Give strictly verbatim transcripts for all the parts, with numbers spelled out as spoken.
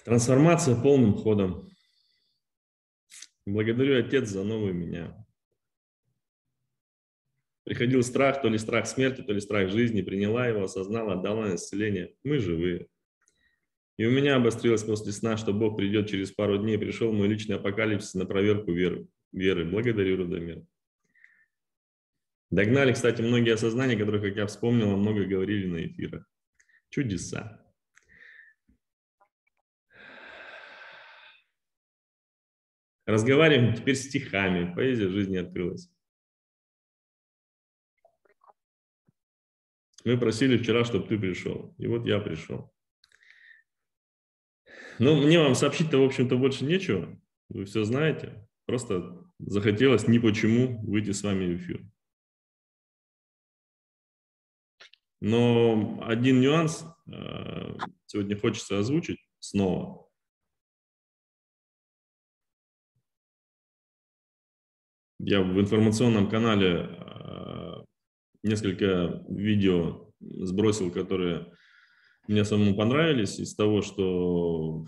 Трансформация полным ходом. Благодарю, Отец, за новый меня. Приходил страх, то ли страх смерти, то ли страх жизни. Приняла его, осознала, отдала на исцеление. Мы живые. И у меня обострилось после сна, что Бог придет через пару дней. Пришел мой личный апокалипсис на проверку веры. веры. Благодарю, Радомир. Догнали, кстати, многие осознания, которые, как я вспомнил, много говорили на эфирах. Чудеса. Разговариваем теперь стихами. Поэзия жизни открылась. Мы просили вчера, чтобы ты пришел. И вот я пришел. Ну, мне вам сообщить-то, в общем-то, больше нечего. Вы все знаете. Просто захотелось ни почему выйти с вами в эфир. Но один нюанс э, сегодня хочется озвучить снова. Я в информационном канале э, несколько видео сбросил, которые мне самому понравились, из того, что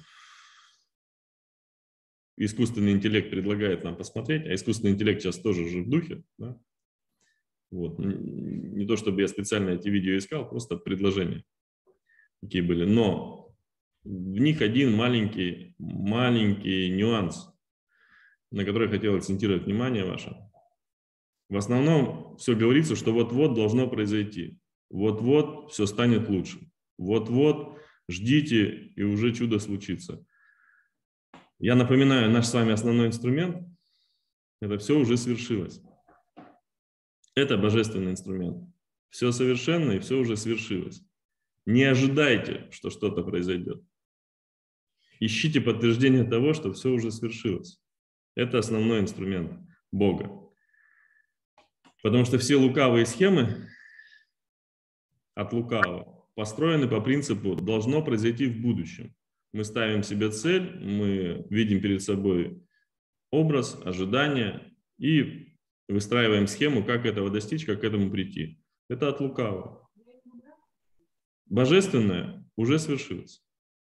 искусственный интеллект предлагает нам посмотреть, а искусственный интеллект сейчас тоже же в духе, да? Вот. Не то, чтобы я специально эти видео искал, просто предложения какие были. Но в них один маленький, маленький нюанс, на который я хотел акцентировать внимание ваше. В основном все говорится, что вот-вот должно произойти. Вот-вот все станет лучше. Вот-вот ждите, и уже чудо случится. Я напоминаю, наш с вами основной инструмент – это все уже свершилось. Это божественный инструмент. Все совершенно, и все уже свершилось. Не ожидайте, что что-то произойдет. Ищите подтверждение того, что все уже свершилось. Это основной инструмент Бога. Потому что все лукавые схемы от лукавого построены по принципу «должно произойти в будущем». Мы ставим себе цель, мы видим перед собой образ, ожидания и выстраиваем схему, как этого достичь, как к этому прийти. Это от лукавого. Божественное уже свершилось.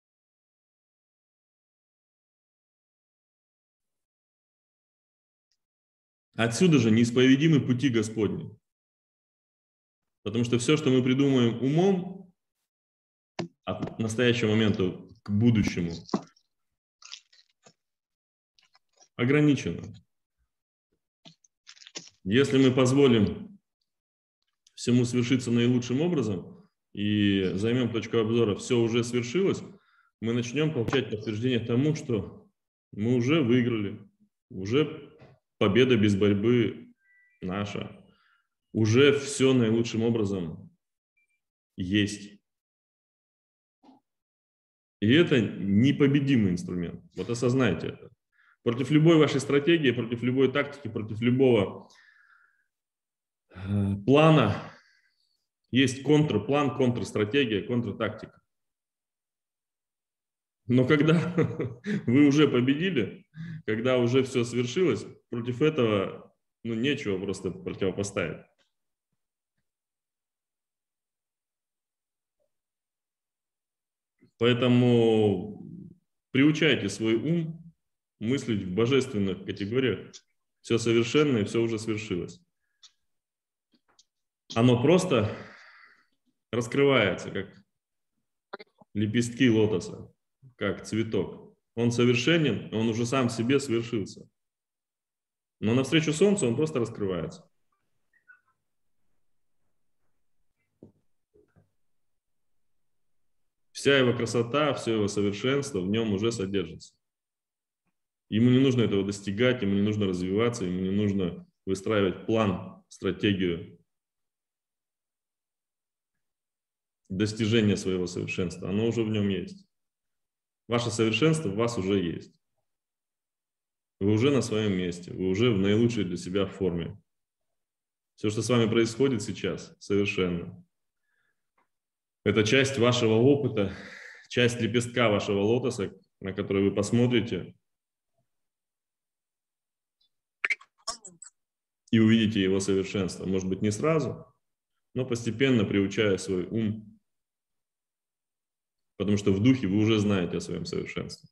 Отсюда же неисповедимы пути Господни. Потому что все, что мы придумаем умом, от настоящего момента к будущему, ограничено. Если мы позволим всему свершиться наилучшим образом и займем точку обзора «все уже свершилось», мы начнем получать подтверждение тому, что мы уже выиграли, уже победа без борьбы наша, уже все наилучшим образом есть. И это непобедимый инструмент. Вот осознайте это. Против любой вашей стратегии, против любой тактики, против любого э, плана есть контрплан, контрстратегия, контртактика. Но когда вы уже победили, когда уже все свершилось, против этого ну, нечего просто противопоставить. Поэтому приучайте свой ум мыслить в божественных категориях. Все совершенно и все уже свершилось. Оно просто раскрывается, как лепестки лотоса, как цветок. Он совершенен, он уже сам в себе свершился. Но навстречу солнцу он просто раскрывается. Вся его красота, все его совершенство в нем уже содержится. Ему не нужно этого достигать, ему не нужно развиваться, ему не нужно выстраивать план, стратегию достижения своего совершенства. Оно уже в нем есть. Ваше совершенство в вас уже есть. Вы уже на своем месте, вы уже в наилучшей для себя форме. Все, что с вами происходит сейчас, совершенно. Это часть вашего опыта, часть лепестка вашего лотоса, на который вы посмотрите и увидите его совершенство. Может быть, не сразу, но постепенно приучая свой ум потому что в духе вы уже знаете о своем совершенстве.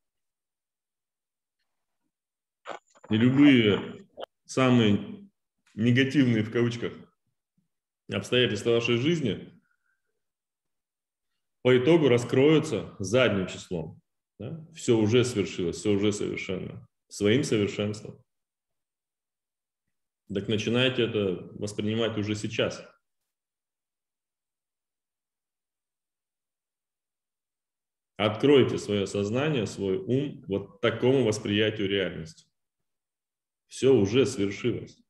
И любые самые негативные, в кавычках, обстоятельства вашей жизни по итогу раскроются задним числом. Да? Все уже свершилось, все уже совершенно. Своим совершенством. Так начинайте это воспринимать уже сейчас. Откройте свое сознание, свой ум вот такому восприятию реальности. Все уже свершилось.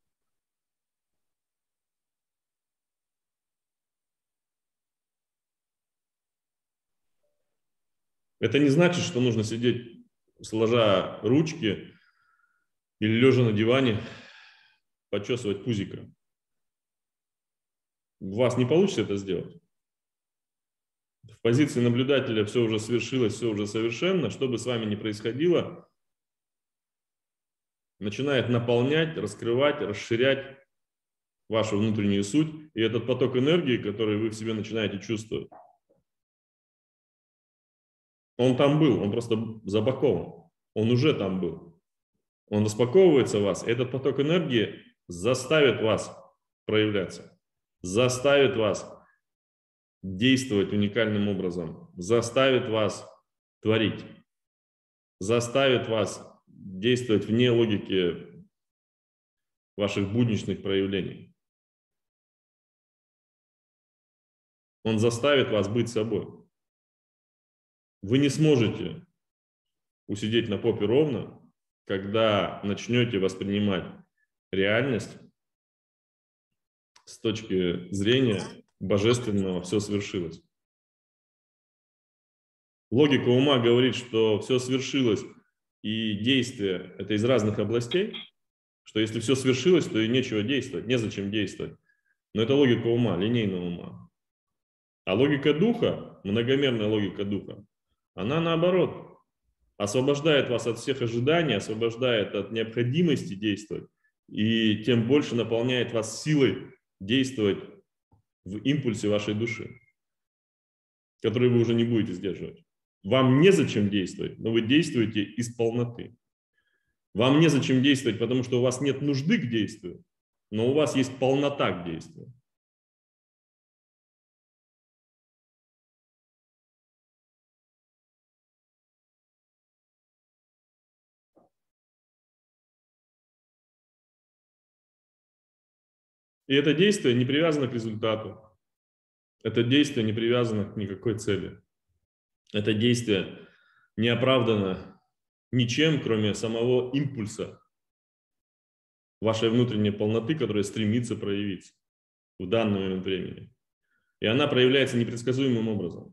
Это не значит, что нужно сидеть, сложа ручки или лежа на диване, почесывать пузико. У вас не получится это сделать. В позиции наблюдателя все уже свершилось, все уже совершенно. Что бы с вами ни происходило, начинает наполнять, раскрывать, расширять вашу внутреннюю суть. И этот поток энергии, который вы в себе начинаете чувствовать, он там был, он просто запакован. Он уже там был. Он распаковывается в вас. И этот поток энергии заставит вас проявляться, заставит вас действовать уникальным образом, заставит вас творить, заставит вас действовать вне логики ваших будничных проявлений. Он заставит вас быть собой. Вы не сможете усидеть на попе ровно, когда начнете воспринимать реальность с точки зрения божественного «все свершилось». Логика ума говорит, что все свершилось, и действие – это из разных областей, что если все свершилось, то и нечего действовать, незачем действовать. Но это логика ума, линейного ума. А логика духа, многомерная логика духа, она наоборот освобождает вас от всех ожиданий, освобождает от необходимости действовать и тем больше наполняет вас силой действовать в импульсе вашей души, который вы уже не будете сдерживать. Вам незачем действовать, но вы действуете из полноты. Вам незачем действовать, потому что у вас нет нужды к действию, но у вас есть полнота к действию. И это действие не привязано к результату. Это действие не привязано к никакой цели. Это действие не оправдано ничем, кроме самого импульса вашей внутренней полноты, которая стремится проявиться в данный момент времени. И она проявляется непредсказуемым образом.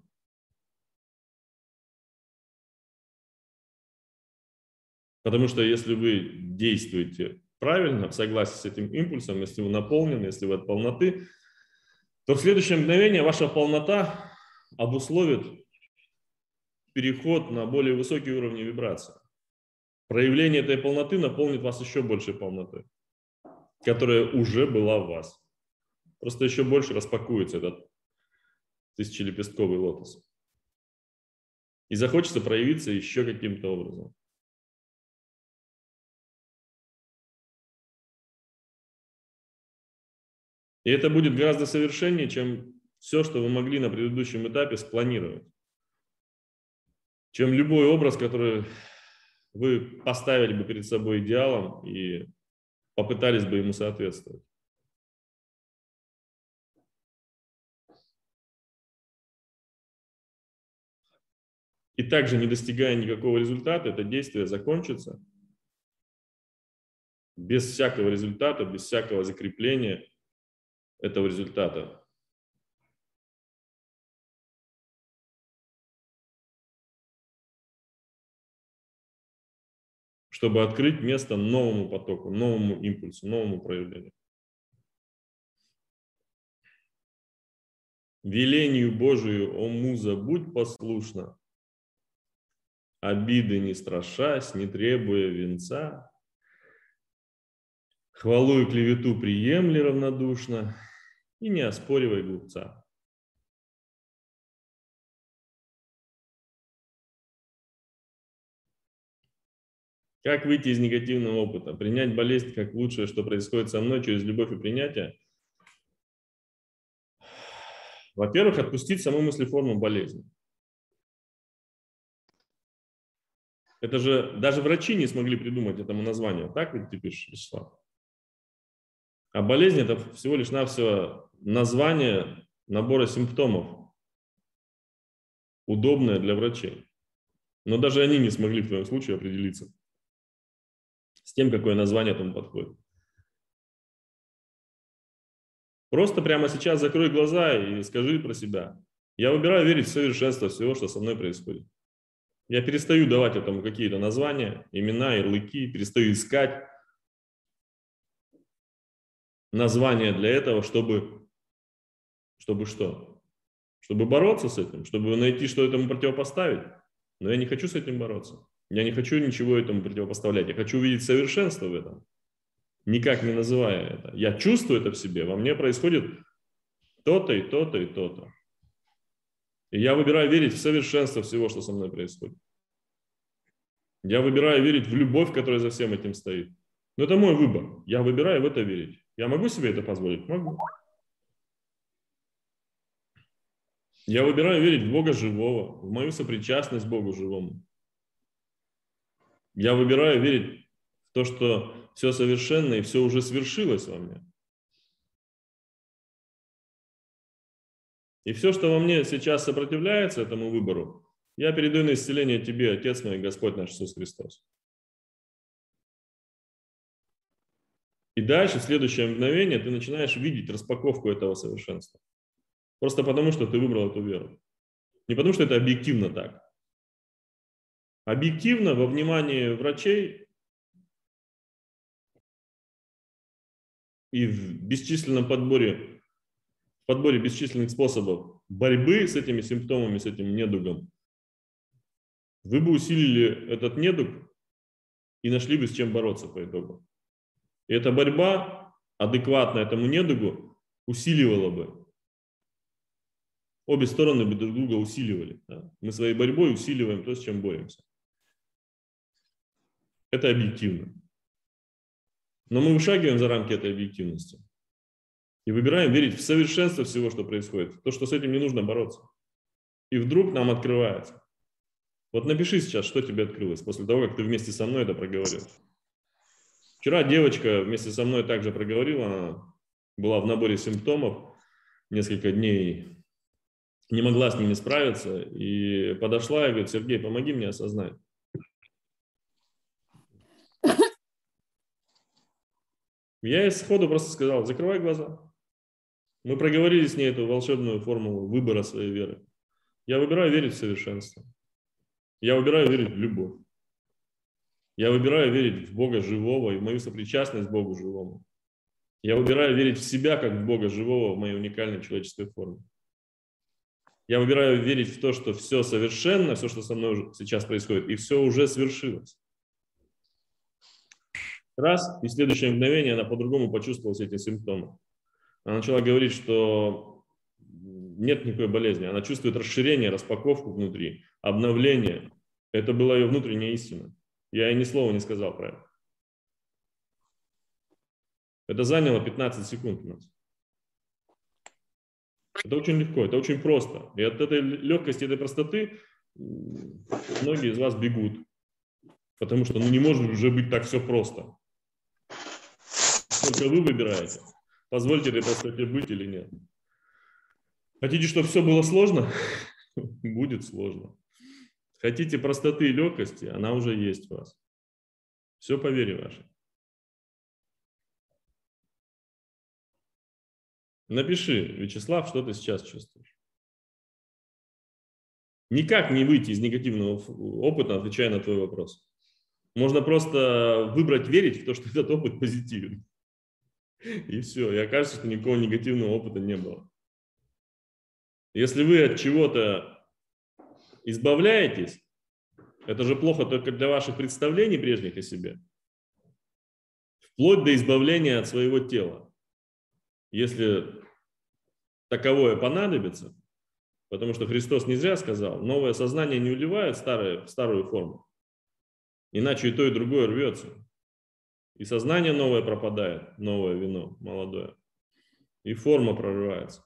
Потому что если вы действуете правильно, в согласии с этим импульсом, если вы наполнены, если вы от полноты, то в следующее мгновение ваша полнота обусловит переход на более высокие уровни вибрации. Проявление этой полноты наполнит вас еще большей полнотой, которая уже была в вас. Просто еще больше распакуется этот тысячелепестковый лотос. И захочется проявиться еще каким-то образом. И это будет гораздо совершеннее, чем все, что вы могли на предыдущем этапе спланировать. Чем любой образ, который вы поставили бы перед собой идеалом и попытались бы ему соответствовать. И также, не достигая никакого результата, это действие закончится без всякого результата, без всякого закрепления этого результата. Чтобы открыть место новому потоку, новому импульсу, новому проявлению. Велению Божию, о муза, будь послушна, обиды не страшась, не требуя венца, хвалу и клевету приемли равнодушно и не оспоривай глупца. Как выйти из негативного опыта? Принять болезнь как лучшее, что происходит со мной через любовь и принятие. Во-первых, отпустить саму мыслеформу болезни. Это же даже врачи не смогли придумать этому название. Так ведь ты пишешь, Вячеслав? А болезнь – это всего лишь навсего название набора симптомов, удобное для врачей. Но даже они не смогли в твоем случае определиться с тем, какое название этому подходит. Просто прямо сейчас закрой глаза и скажи про себя. Я выбираю верить в совершенство всего, что со мной происходит. Я перестаю давать этому какие-то названия, имена, ярлыки, перестаю искать названия для этого, чтобы, чтобы что? Чтобы бороться с этим, чтобы найти, что этому противопоставить. Но я не хочу с этим бороться. Я не хочу ничего этому противопоставлять. Я хочу увидеть совершенство в этом, никак не называя это. Я чувствую это в себе. Во мне происходит то-то и то-то и то-то. И я выбираю верить в совершенство всего, что со мной происходит. Я выбираю верить в любовь, которая за всем этим стоит. Но это мой выбор. Я выбираю в это верить. Я могу себе это позволить? Могу. Я выбираю верить в Бога живого, в мою сопричастность к Богу живому. Я выбираю верить в то, что все совершенно и все уже свершилось во мне. И все, что во мне сейчас сопротивляется этому выбору, я передаю на исцеление тебе, Отец мой, Господь наш Иисус Христос. И дальше, в следующее мгновение, ты начинаешь видеть распаковку этого совершенства. Просто потому, что ты выбрал эту веру. Не потому, что это объективно так. Объективно, во внимании врачей и в бесчисленном подборе, в подборе бесчисленных способов борьбы с этими симптомами, с этим недугом, вы бы усилили этот недуг и нашли бы с чем бороться по итогу. И эта борьба, адекватно этому недугу, усиливала бы. Обе стороны бы друг друга усиливали. Да? Мы своей борьбой усиливаем то, с чем боремся. Это объективно. Но мы вышагиваем за рамки этой объективности и выбираем верить в совершенство всего, что происходит, то, что с этим не нужно бороться. И вдруг нам открывается. Вот напиши сейчас, что тебе открылось после того, как ты вместе со мной это проговорил. Вчера девочка вместе со мной также проговорила, она была в наборе симптомов, несколько дней не могла с ними справиться, и подошла и говорит: Сергей, помоги мне осознать. Я ей сходу просто сказал: закрывай глаза. Мы проговорили с ней эту волшебную формулу выбора своей веры. Я выбираю верить в совершенство. Я выбираю верить в любовь. Я выбираю верить в Бога живого и в мою сопричастность к Богу живому. Я выбираю верить в себя как в Бога живого в моей уникальной человеческой форме. Я выбираю верить в то, что все совершенно, все, что со мной сейчас происходит, и все уже свершилось. Раз, и в следующее мгновение она по-другому почувствовала все эти симптомы. Она начала говорить, что нет никакой болезни. Она чувствует расширение, распаковку внутри, обновление. Это была ее внутренняя истина. Я ей ни слова не сказал про это. Это заняло пятнадцать секунд у нас. Это очень легко, это очень просто. И от этой легкости, этой простоты многие из вас бегут. Потому что ну, не может уже быть так все просто. Только вы выбираете, позвольте этой простоте быть или нет. Хотите, чтобы все было сложно? Будет сложно. Хотите простоты и легкости? Она уже есть у вас. Все по вере вашей. Напиши, Вячеслав, что ты сейчас чувствуешь. Никак не выйти из негативного опыта, отвечая на твой вопрос. Можно просто выбрать верить в то, что этот опыт позитивен. И все. И окажется, что никакого негативного опыта не было. Если вы от чего-то избавляетесь, это же плохо только для ваших представлений прежних о себе. Вплоть до избавления от своего тела. Если таковое понадобится, потому что Христос не зря сказал, новое сознание не уливает в старую, в старую форму. Иначе и то, и другое рвется. И сознание новое пропадает, новое вино, молодое. И форма прорывается.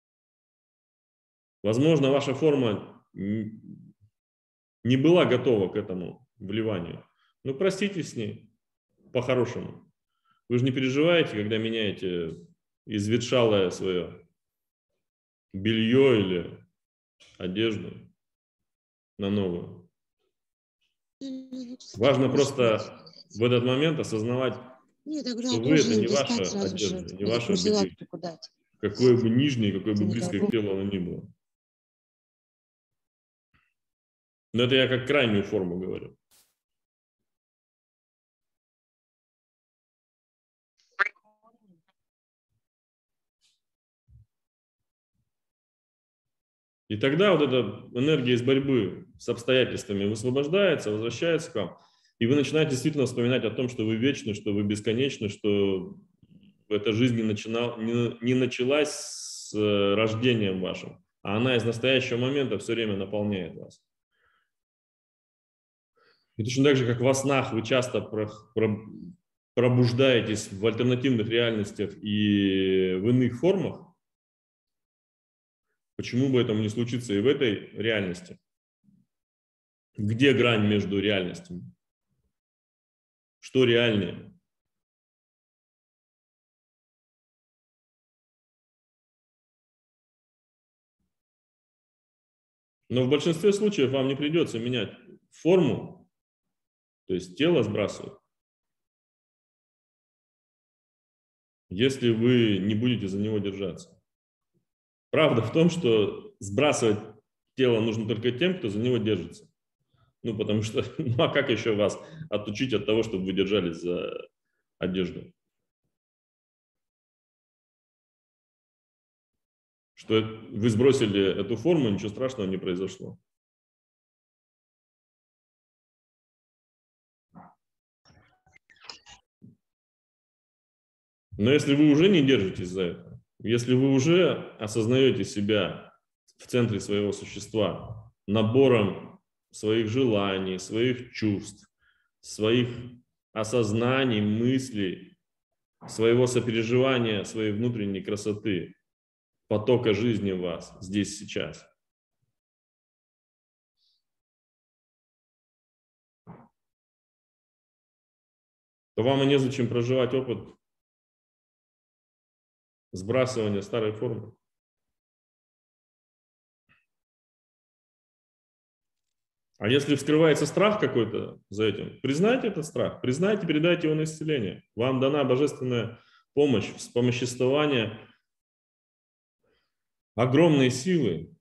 Возможно, ваша форма не была готова к этому вливанию. Ну, проститесь с ней по-хорошему. Вы же не переживаете, когда меняете изветшалое свое белье или одежду на новую. Важно просто в этот момент осознавать, Нет, я говорю, что а вы это тоже не не ваша стать сразу же. одежда, не Я ваше взяла бытие, только дать. какое бы нижнее, какое Это бы не близкое добро. к телу оно ни было. Но это я как крайнюю форму говорю. И тогда вот эта энергия из борьбы с обстоятельствами высвобождается, возвращается к вам, и вы начинаете действительно вспоминать о том, что вы вечны, что вы бесконечны, что эта жизнь не, начинал, не, не началась с э, рождением вашим, а она из настоящего момента все время наполняет вас. И точно так же, как во снах вы часто про, про, пробуждаетесь в альтернативных реальностях и в иных формах, почему бы этому не случиться и в этой реальности? Где грань между реальностями? Что реальнее? Но в большинстве случаев вам не придется менять форму, то есть тело сбрасывать, если вы не будете за него держаться. Правда в том, что сбрасывать тело нужно только тем, кто за него держится. Ну, потому что, ну а как еще вас отучить от того, чтобы вы держались за одежду? Что вы сбросили эту форму, ничего страшного не произошло. Но если вы уже не держитесь за это, если вы уже осознаете себя в центре своего существа, набором своих желаний, своих чувств, своих осознаний, мыслей, своего сопереживания, своей внутренней красоты, потока жизни в вас здесь сейчас, то вам и незачем проживать опыт сбрасывания старой формы. А если вскрывается страх какой-то за этим, признайте этот страх, признайте, передайте его на исцеление. Вам дана божественная помощь, вспомоществование, огромные силы,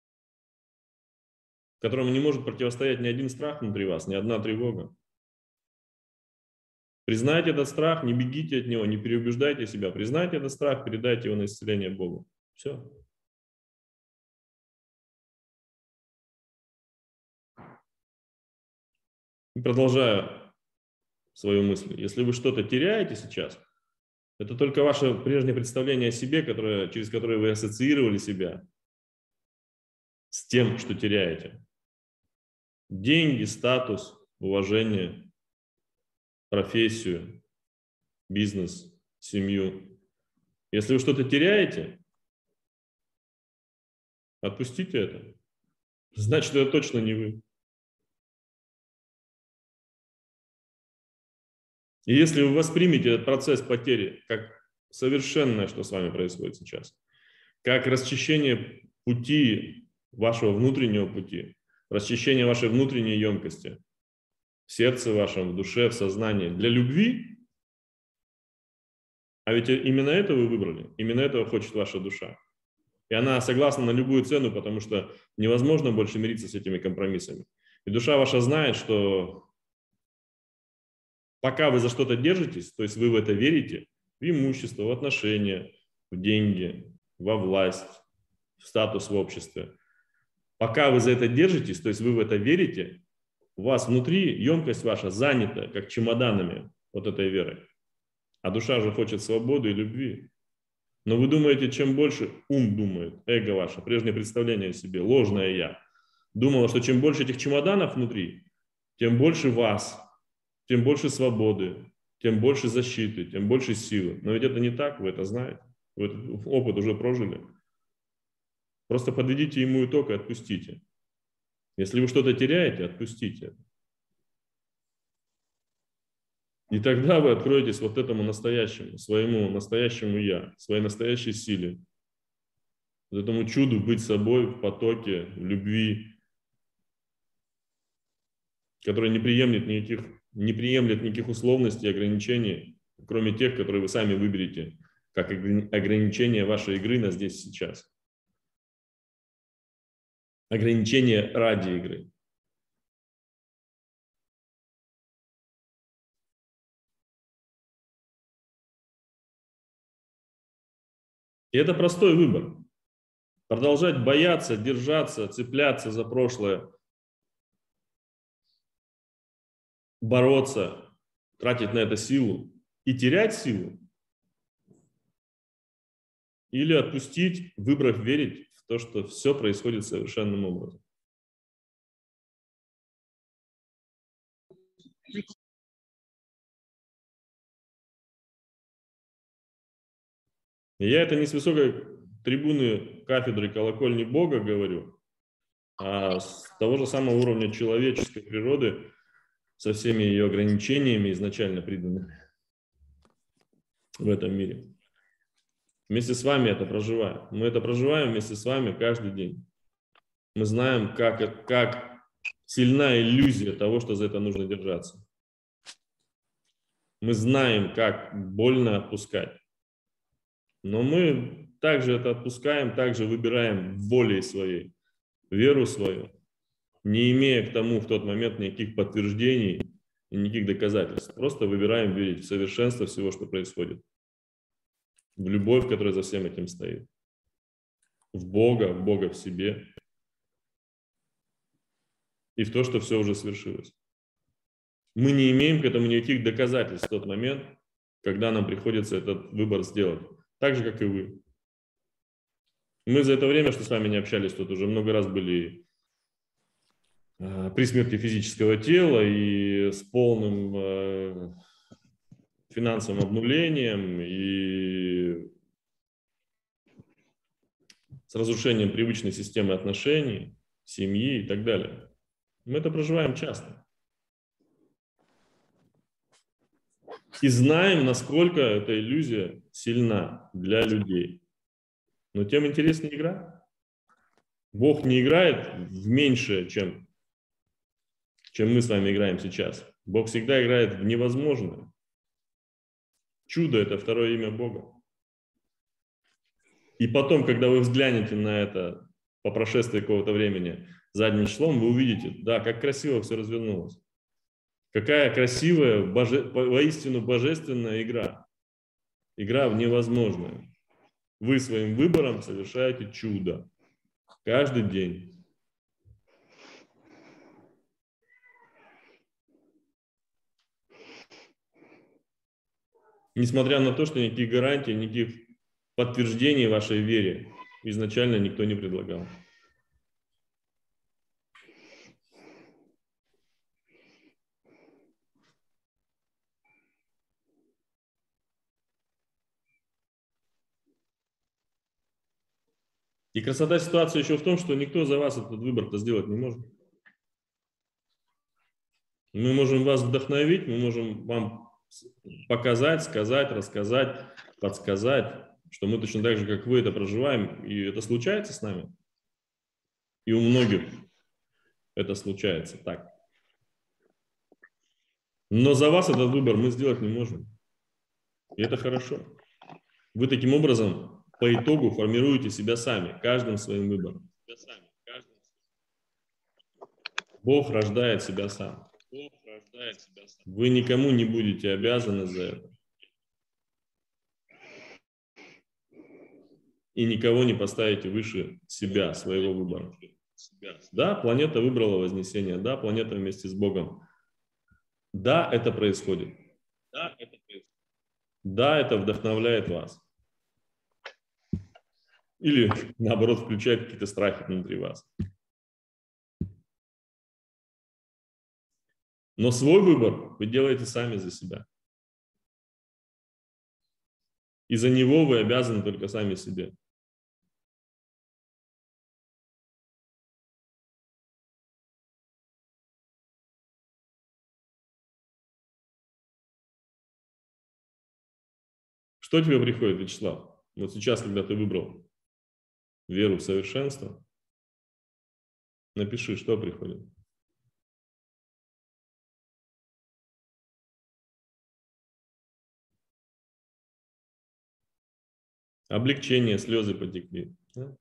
которым не может противостоять ни один страх внутри вас, ни одна тревога. Признайте этот страх, не бегите от него, не переубеждайте себя. Признайте этот страх, передайте его на исцеление Богу. Все. И продолжаю свою мысль. Если вы что-то теряете сейчас, это только ваше прежнее представление о себе, которое, через которое вы ассоциировали себя с тем, что теряете. Деньги, статус, уважение, профессию, бизнес, семью. Если вы что-то теряете, отпустите это. Значит, это точно не вы. И если вы воспримете этот процесс потери как совершенное, что с вами происходит сейчас, как расчищение пути, вашего внутреннего пути, расчищение вашей внутренней емкости в сердце вашем, в душе, в сознании для любви, а ведь именно это вы выбрали, именно этого хочет ваша душа. И она согласна на любую цену, потому что невозможно больше мириться с этими компромиссами. И душа ваша знает, что пока вы за что-то держитесь, то есть вы в это верите, в имущество, в отношения, в деньги, во власть, в статус в обществе, пока вы за это держитесь, то есть вы в это верите, у вас внутри емкость ваша занята, как чемоданами вот этой верой. А душа же хочет свободы и любви. Но вы думаете, чем больше ум думает, эго ваше, прежнее представление о себе, ложное я, думало, что чем больше этих чемоданов внутри, тем больше вас, тем больше свободы, тем больше защиты, тем больше силы. Но ведь это не так, вы это знаете. Вы этот опыт уже прожили. Просто подведите ему итог и отпустите. Если вы что-то теряете, отпустите. И тогда вы откроетесь вот этому настоящему, своему настоящему я, своей настоящей силе. Вот этому чуду быть собой в потоке, в любви, который не приемлет никаких, не приемлет никаких условностей и ограничений, кроме тех, которые вы сами выберете, как ограничение вашей игры на здесь и сейчас. Ограничение ради игры. И это простой выбор. Продолжать бояться, держаться, цепляться за прошлое, бороться, тратить на это силу и терять силу, или отпустить, выбрав верить в то, что все происходит совершенным образом. И я это не с высокой трибуны кафедры колокольни Бога говорю, а с того же самого уровня человеческой природы, со всеми ее ограничениями, изначально приданными в этом мире. Вместе с вами это проживаем. Мы это проживаем вместе с вами каждый день. Мы знаем, как, как сильна иллюзия того, что за это нужно держаться. Мы знаем, как больно отпускать. Но мы также это отпускаем, также выбираем волей своей, веру свою, не имея к тому в тот момент никаких подтверждений и никаких доказательств. Просто выбираем верить в совершенство всего, что происходит. В любовь, которая за всем этим стоит. В Бога, в Бога в себе. И в то, что все уже свершилось. Мы не имеем к этому никаких доказательств в тот момент, когда нам приходится этот выбор сделать. Так же, как и вы. Мы за это время, что с вами не общались, тут уже много раз были э, при смерти физического тела и с полным э, финансовым обнулением и с разрушением привычной системы отношений, семьи и так далее. Мы это проживаем часто. И знаем, насколько эта иллюзия сильна для людей. Но тем интереснее игра. Бог не играет в меньшее, чем, чем мы с вами играем сейчас. Бог всегда играет в невозможное. Чудо – это второе имя Бога. И потом, когда вы взглянете на это по прошествии какого-то времени задним числом, вы увидите, да, как красиво все развернулось. Какая красивая, боже, воистину божественная игра. Игра в невозможное. Вы своим выбором совершаете чудо. Каждый день. Несмотря на то, что никаких гарантий, никаких подтверждений вашей вере изначально никто не предлагал. И красота ситуации еще в том, что никто за вас этот выбор-то сделать не может. Мы можем вас вдохновить, мы можем вам показать, сказать, рассказать, подсказать, что мы точно так же, как вы, это проживаем, и это случается с нами. И у многих это случается так. Но за вас этот выбор мы сделать не можем. И это хорошо. Вы таким образом по итогу формируете себя сами, каждым своим выбором. Бог рождает себя сам. Вы никому не будете обязаны за это. И никого не поставите выше себя, своего выбора. Да, планета выбрала вознесение. Да, планета вместе с Богом. Да, это происходит. Да, это вдохновляет вас. Или, наоборот, включает какие-то страхи внутри вас. Но свой выбор вы делаете сами за себя. И за него вы обязаны только сами себе. Что тебе приходит, Вячеслав? Вот сейчас, когда ты выбрал веру в совершенство, напиши, что приходит. Облегчение, слезы потекли. Да?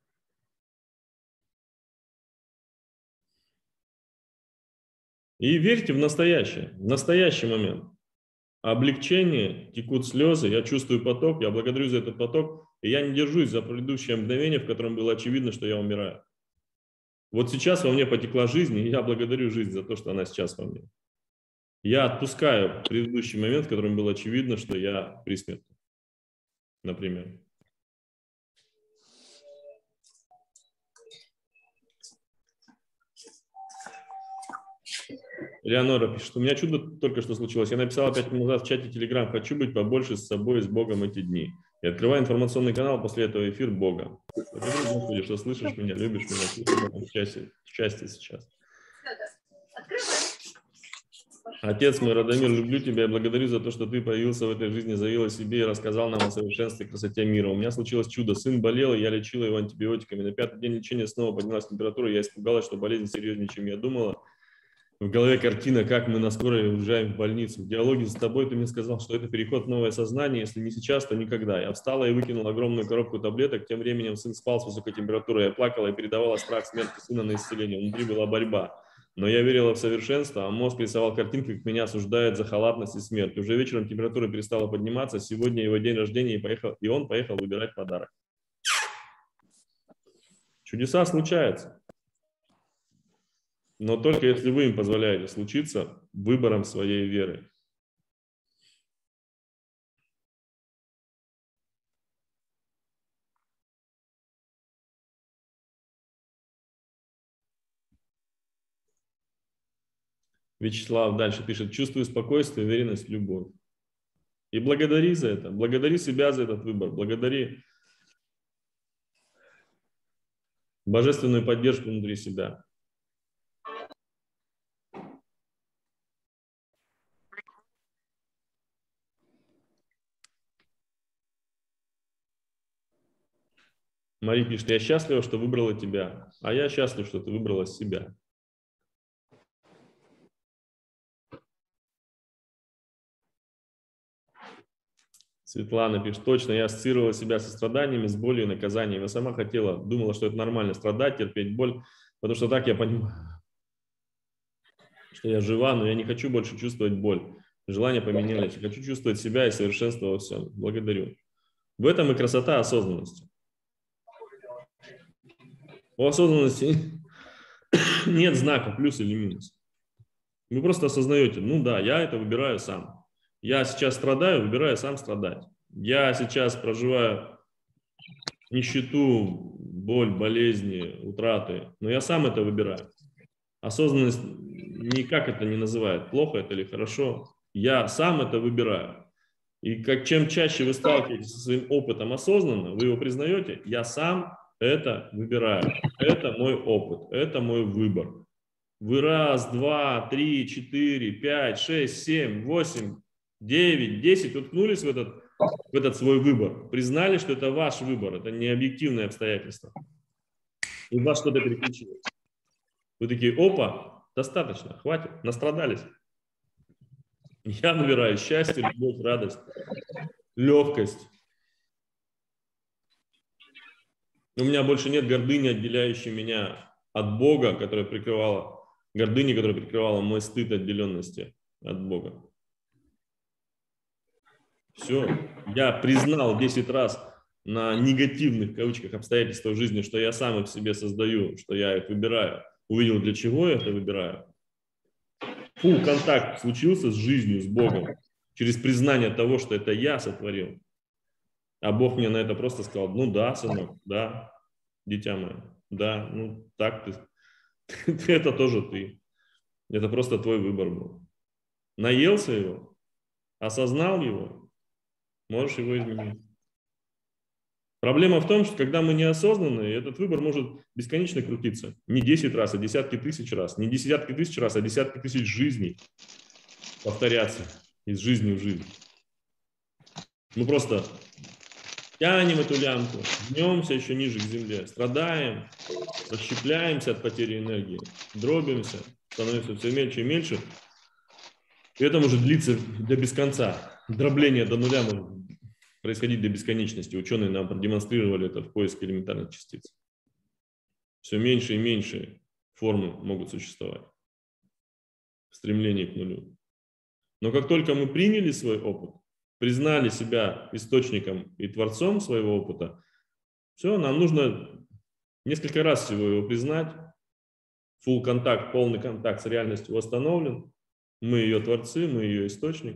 И верьте в настоящее, в настоящий момент. Облегчение, текут слезы, я чувствую поток, я благодарю за этот поток, и я не держусь за предыдущее мгновение, в котором было очевидно, что я умираю. Вот сейчас во мне потекла жизнь, и я благодарю жизнь за то, что она сейчас во мне. Я отпускаю предыдущий момент, в котором было очевидно, что я при смерти, например. Леонора пишет, у меня чудо только что случилось. Я написала пять минут назад в чате Telegram, хочу быть побольше с собой, с Богом эти дни. И открываю информационный канал, после этого эфир Бога. Благодарю, Господи, что слышишь меня, любишь меня, счастье, счастье сейчас. Отец мой, Радомир, люблю тебя и благодарю за то, что ты появился в этой жизни, заявил о себе и рассказал нам о совершенстве и красоте мира. У меня случилось чудо. Сын болел, и я лечила его антибиотиками. На пятый день лечения снова поднялась температура, я испугалась, что болезнь серьезнее, чем я думала. В голове картина, как мы на скорой уезжаем в больницу. В диалоге с тобой ты мне сказал, что это переход в новое сознание, если не сейчас, то никогда. Я встала и выкинула огромную коробку таблеток, тем временем сын спал с высокой температурой, я плакала и передавала страх смерти сына на исцеление. Внутри была борьба. Но я верила в совершенство, а мозг рисовал картинки, как меня осуждают за халатность и смерть. Уже вечером температура перестала подниматься, сегодня его день рождения, и, поехал, и он поехал выбирать подарок. Чудеса случаются. Но только если вы им позволяете случиться выбором своей веры. Вячеслав дальше пишет, чувствую спокойствие, уверенность, любовь. И благодари за это, благодари себя за этот выбор, благодари божественную поддержку внутри себя. Мария пишет, я счастлива, что выбрала тебя, а я счастлив, что ты выбрала себя. Светлана пишет, точно, я ассоциировала себя со страданиями, с болью и наказанием. Я сама хотела, думала, что это нормально, страдать, терпеть боль, потому что так я понимаю, что я жива, но я не хочу больше чувствовать боль. Желания поменялись. Я хочу чувствовать себя и совершенство во всем. Благодарю. В этом и красота осознанности. У осознанности нет знака плюс или минус. Вы просто осознаете, ну да, я это выбираю сам. Я сейчас страдаю, выбираю сам страдать. Я сейчас проживаю нищету, боль, болезни, утраты, но я сам это выбираю. Осознанность никак это не называет, плохо это или хорошо. Я сам это выбираю. И как, чем чаще вы сталкиваетесь со своим опытом осознанно, вы его признаете, я сам это выбираю. Это мой опыт, это мой выбор. Вы раз, два, три, четыре, пять, шесть, семь, восемь, девять, десять уткнулись в этот, в этот свой выбор. Признали, что это ваш выбор, это не объективное обстоятельство. И вас что-то переключилось. Вы такие, опа, достаточно, хватит, настрадались. Я выбираю счастье, любовь, радость, легкость. У меня больше нет гордыни, отделяющей меня от Бога, которая прикрывала, гордыни, которая прикрывала мой стыд отделенности от Бога. Все, я признал десять раз на негативных, в кавычках, обстоятельствах жизни, что я сам их себе создаю, что я их выбираю. Увидел, для чего я это выбираю. Фул контакт случился с жизнью, с Богом, через признание того, что это я сотворил. А Бог мне на это просто сказал, ну да, сынок, да, дитя мое, да, ну так ты, это тоже ты. Это просто твой выбор был. наелся его, осознал его, можешь его изменить. Проблема в том, что когда мы неосознанные, этот выбор может бесконечно крутиться. Не десять раз, а десятки тысяч раз. Не десятки тысяч раз, а десятки тысяч жизней повторяться из жизни в жизнь. Мы просто тянем эту лямку, гнемся еще ниже к земле, страдаем, расщепляемся от потери энергии, дробимся, становимся все мельче и мельче. И это может длиться до без конца. Дробление до нуля может происходить до бесконечности. Ученые нам продемонстрировали это в поиске элементарных частиц. Все меньше и меньше формы могут существовать в стремлении к нулю. Но как только мы приняли свой опыт, признали себя источником и творцом своего опыта, все, нам нужно несколько раз всего его признать. Full контакт, полный контакт с реальностью восстановлен. Мы ее творцы, мы ее источник.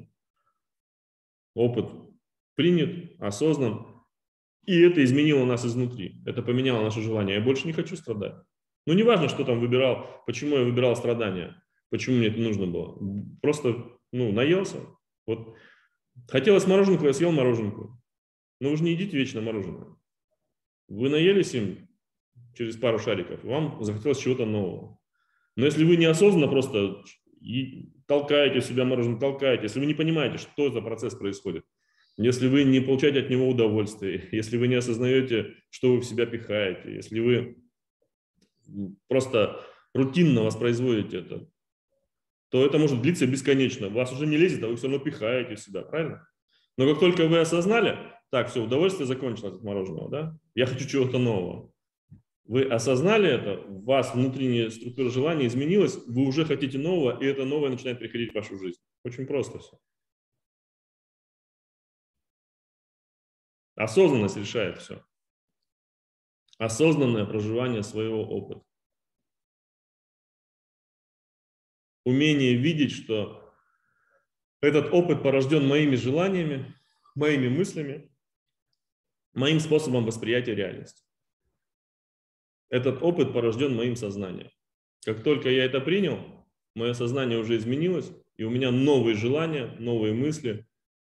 Опыт принят, осознан. И это изменило нас изнутри. Это поменяло наше желание. Я больше не хочу страдать. Ну, не важно, что там выбирал, почему я выбирал страдания, почему мне это нужно было. Просто, ну, наелся. Вот хотелось мороженку, я съел мороженку. Но вы же не едите вечно мороженое. Вы наелись им через пару шариков, вам захотелось чего-то нового. Но если вы неосознанно просто толкаете себя мороженое, толкаете, если вы не понимаете, что за процесс происходит, если вы не получаете от него удовольствие, если вы не осознаете, что вы в себя пихаете, если вы просто рутинно воспроизводите это, то это может длиться бесконечно. Вас уже не лезет, а вы все равно пихаете в себя, правильно? Но как только вы осознали, так, все, удовольствие закончилось от мороженого, да? Я хочу чего-то нового. Вы осознали это, у вас внутренняя структура желания изменилась, вы уже хотите нового, и это новое начинает приходить в вашу жизнь. Очень просто все. Осознанность решает все. Осознанное проживание своего опыта. Умение видеть, что этот опыт порожден моими желаниями, моими мыслями, моим способом восприятия реальности. Этот опыт порожден моим сознанием. Как только я это принял, мое сознание уже изменилось, и у меня новые желания, новые мысли,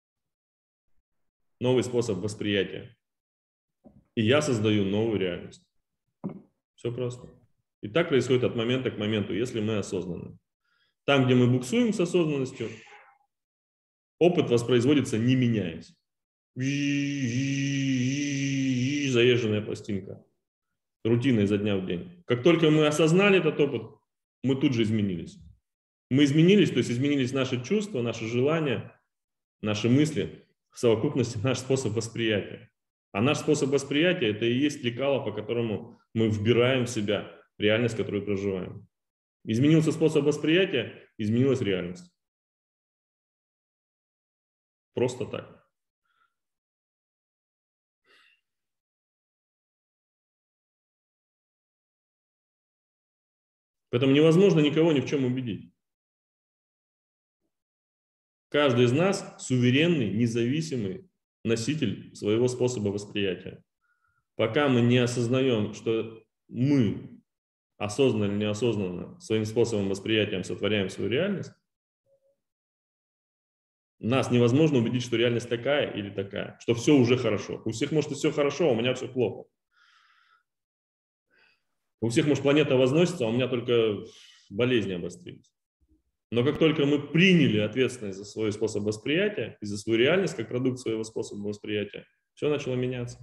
новый способ восприятия. И я создаю новую реальность. Все просто. И так происходит от момента к моменту, если мы осознанны. Там, где мы буксуем с осознанностью, опыт воспроизводится, не меняясь. Заезженная пластинка. Рутина изо дня в день. Как только мы осознали этот опыт, мы тут же изменились. Мы изменились, то есть изменились наши чувства, наши желания, наши мысли, в совокупности наш способ восприятия. А наш способ восприятия – это и есть лекало, по которому мы вбираем в себя реальность, которую проживаем. Изменился способ восприятия, изменилась реальность. Просто так. Поэтому невозможно никого ни в чем убедить. Каждый из нас суверенный, независимый носитель своего способа восприятия. Пока мы не осознаем, что мы осознанно или неосознанно своим способом восприятия сотворяем свою реальность, нас невозможно убедить, что реальность такая или такая, что все уже хорошо. У всех может и все хорошо, а у меня все плохо. У всех, может, планета возносится, а у меня только болезни обострились. Но как только мы приняли ответственность за свой способ восприятия и за свою реальность как продукт своего способа восприятия, все начало меняться.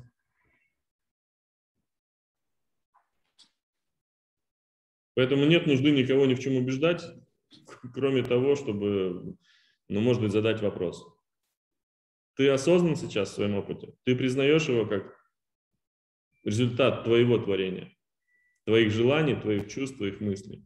Поэтому нет нужды никого ни в чем убеждать, кроме того, чтобы, ну, может быть, задать вопрос. Ты осознан сейчас в своем опыте? Ты признаешь его как результат твоего творения, твоих желаний, твоих чувств, твоих мыслей?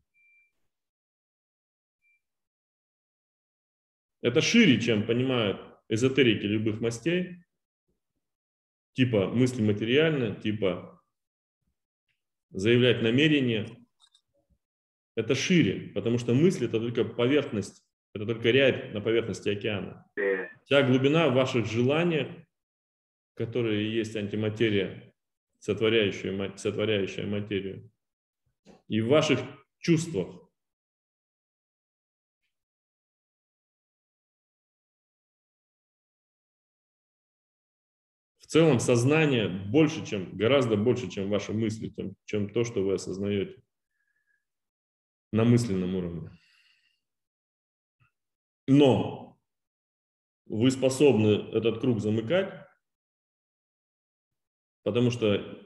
Это шире, чем понимают эзотерики любых мастей, типа мысли материальны, типа заявлять намерения. Это шире, потому что мысль – это только поверхность, это только рябь на поверхности океана. Вся глубина в ваших желаниях, которые есть антиматерия, сотворяющая, сотворяющая материю, и в ваших чувствах. В целом сознание больше, чем, гораздо больше, чем ваши мысли, чем, чем то, что вы осознаете на мысленном уровне. Но вы способны этот круг замыкать, потому что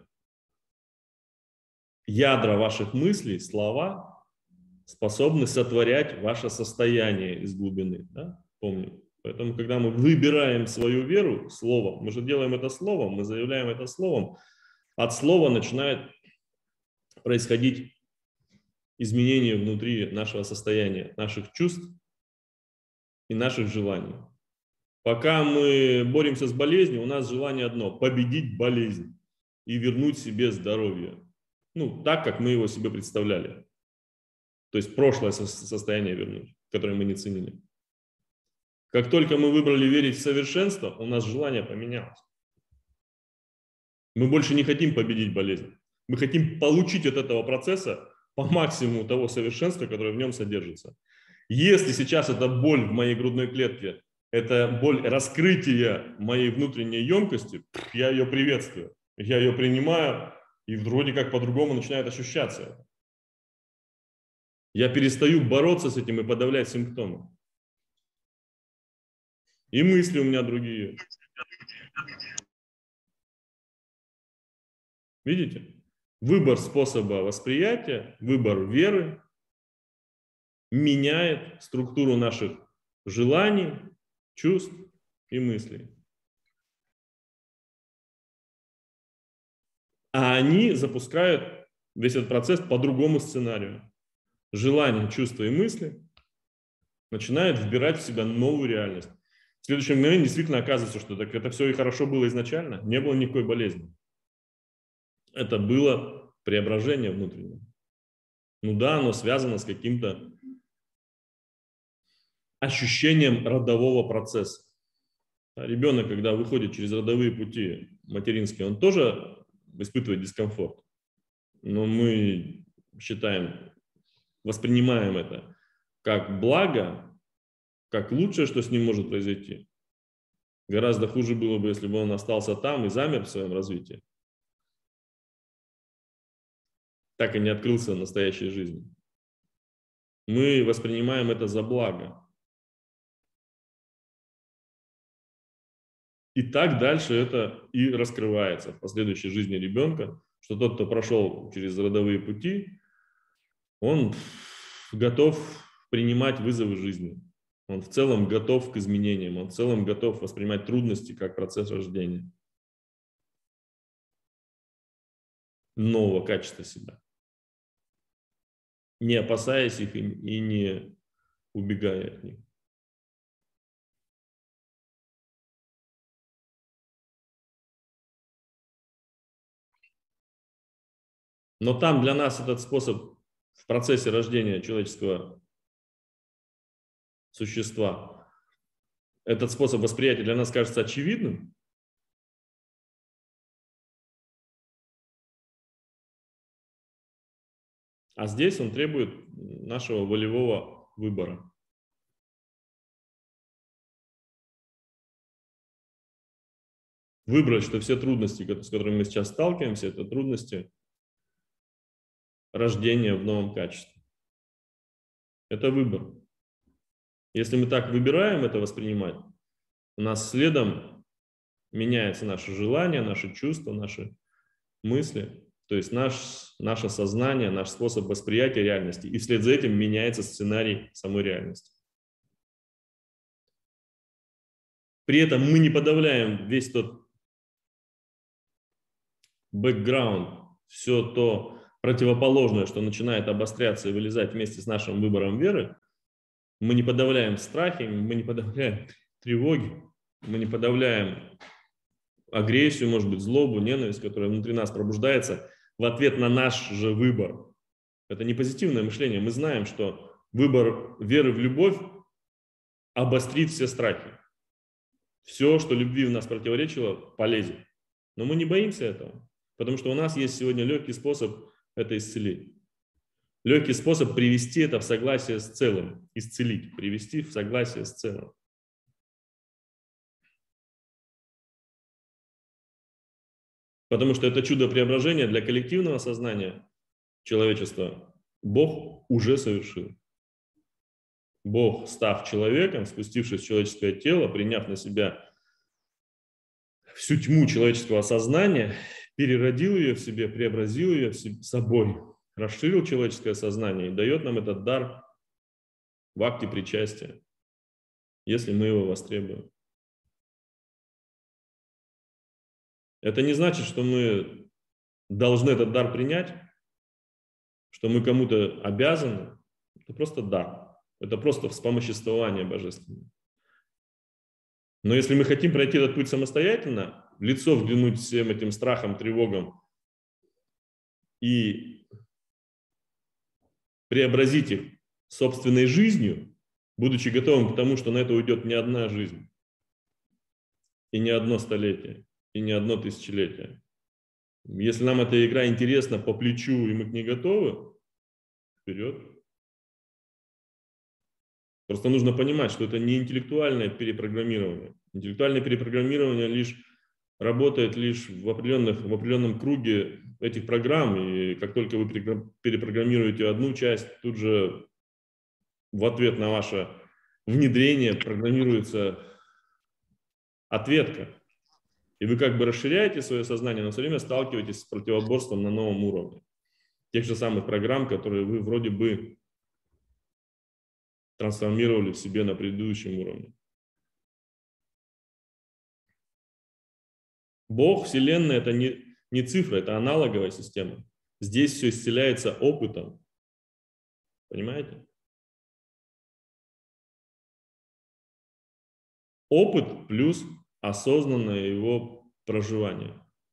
ядра ваших мыслей, слова, способны сотворять ваше состояние из глубины. Да? Помню. Поэтому, когда мы выбираем свою веру словом, мы же делаем это словом, мы заявляем это словом, от слова начинает происходить изменение внутри нашего состояния, наших чувств и наших желаний. Пока мы боремся с болезнью, у нас желание одно – победить болезнь и вернуть себе здоровье. Ну, так, как мы его себе представляли. То есть прошлое состояние вернуть, которое мы не ценили. Как только мы выбрали верить в совершенство, у нас желание поменялось. Мы больше не хотим победить болезнь. Мы хотим получить от этого процесса по максимуму того совершенства, которое в нем содержится. Если сейчас эта боль в моей грудной клетке, это боль раскрытия моей внутренней емкости, я ее приветствую, я ее принимаю, и вроде как по-другому начинает ощущаться. Я перестаю бороться с этим и подавлять симптомы. И мысли у меня другие. Видите? Выбор способа восприятия, выбор веры меняет структуру наших желаний, чувств и мыслей. А они запускают весь этот процесс по другому сценарию. Желания, чувства и мысли начинают вбирать в себя новую реальность. В следующем мгновении действительно оказывается, что так это все и хорошо было изначально, не было никакой болезни. Это было преображение внутреннее. Ну да, оно связано с каким-то ощущением родового процесса. Ребенок, когда выходит через родовые пути материнские, он тоже испытывает дискомфорт. Но мы считаем, воспринимаем это как благо, как лучшее, что с ним может произойти. Гораздо хуже было бы, если бы он остался там и замер в своем развитии. Так и не открылся в настоящей жизни. Мы воспринимаем это за благо. И так дальше это и раскрывается в последующей жизни ребенка, что тот, кто прошел через родовые пути, он готов принимать вызовы жизни. Он в целом готов к изменениям, он в целом готов воспринимать трудности как процесс рождения нового качества себя, не опасаясь их и не убегая от них. Но там для нас этот способ в процессе рождения человеческого существа, этот способ восприятия для нас кажется очевидным. А здесь он требует нашего волевого выбора. Выбрать, что все трудности, с которыми мы сейчас сталкиваемся, это трудности рождения в новом качестве. Это выбор. Если мы так выбираем это воспринимать, у нас следом меняется наше желание, наши чувства, наши мысли, то есть наш, наше сознание, наш способ восприятия реальности, и вслед за этим меняется сценарий самой реальности. При этом мы не подавляем весь тот бэкграунд, все то противоположное, что начинает обостряться и вылезать вместе с нашим выбором веры. Мы не подавляем страхи, мы не подавляем тревоги, мы не подавляем агрессию, может быть, злобу, ненависть, которая внутри нас пробуждается в ответ на наш же выбор. Это не позитивное мышление. Мы знаем, что выбор веры в любовь обострит все страхи. Все, что любви в нас противоречило, полезет. Но мы не боимся этого, потому что у нас есть сегодня легкий способ это исцелить. Легкий способ привести это в согласие с целым. Исцелить, привести в согласие с целым. Потому что это чудо преображения для коллективного сознания человечества Бог уже совершил. Бог, став человеком, спустившись в человеческое тело, приняв на себя всю тьму человеческого сознания, переродил ее в себе, преобразил ее в себе, собой, расширил человеческое сознание и дает нам этот дар в акте причастия, если мы его востребуем. Это не значит, что мы должны этот дар принять, что мы кому-то обязаны. Это просто дар. Это просто вспомоществование божественное. Но если мы хотим пройти этот путь самостоятельно, в лицо взглянуть всем этим страхам, тревогам и преобразить их собственной жизнью, будучи готовым к тому, что на это уйдет не одна жизнь, и не одно столетие, и не одно тысячелетие. Если нам эта игра интересна по плечу, и мы к ней готовы, вперед. Просто нужно понимать, что это не интеллектуальное перепрограммирование. Интеллектуальное перепрограммирование лишь работает лишь в, определенных, в определенном круге этих программ, и как только вы перепрограммируете одну часть, тут же в ответ на ваше внедрение программируется ответка. И вы как бы расширяете свое сознание, но все время сталкиваетесь с противоборством на новом уровне. Тех же самых программ, которые вы вроде бы трансформировали в себе на предыдущем уровне. Бог, Вселенная – это не, не цифра, это аналоговая система. Здесь все исцеляется опытом. Понимаете? Опыт плюс осознанное его проживание.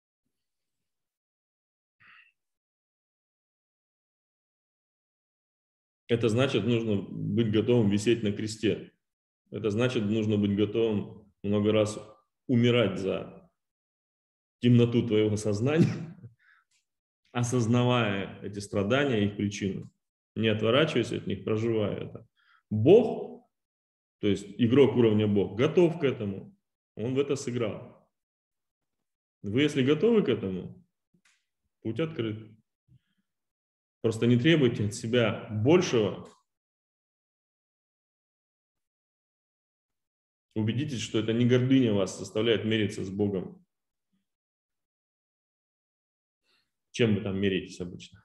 Это значит, нужно быть готовым висеть на кресте. Это значит, нужно быть готовым много раз умирать за темноту твоего сознания, осознавая эти страдания и их причину, не отворачиваясь от них, проживая это. Бог, то есть игрок уровня Бог, готов к этому, он в это сыграл. Вы, если готовы к этому, путь открыт. Просто не требуйте от себя большего. Убедитесь, что это не гордыня вас заставляет мериться с Богом. Чем вы там меритесь обычно?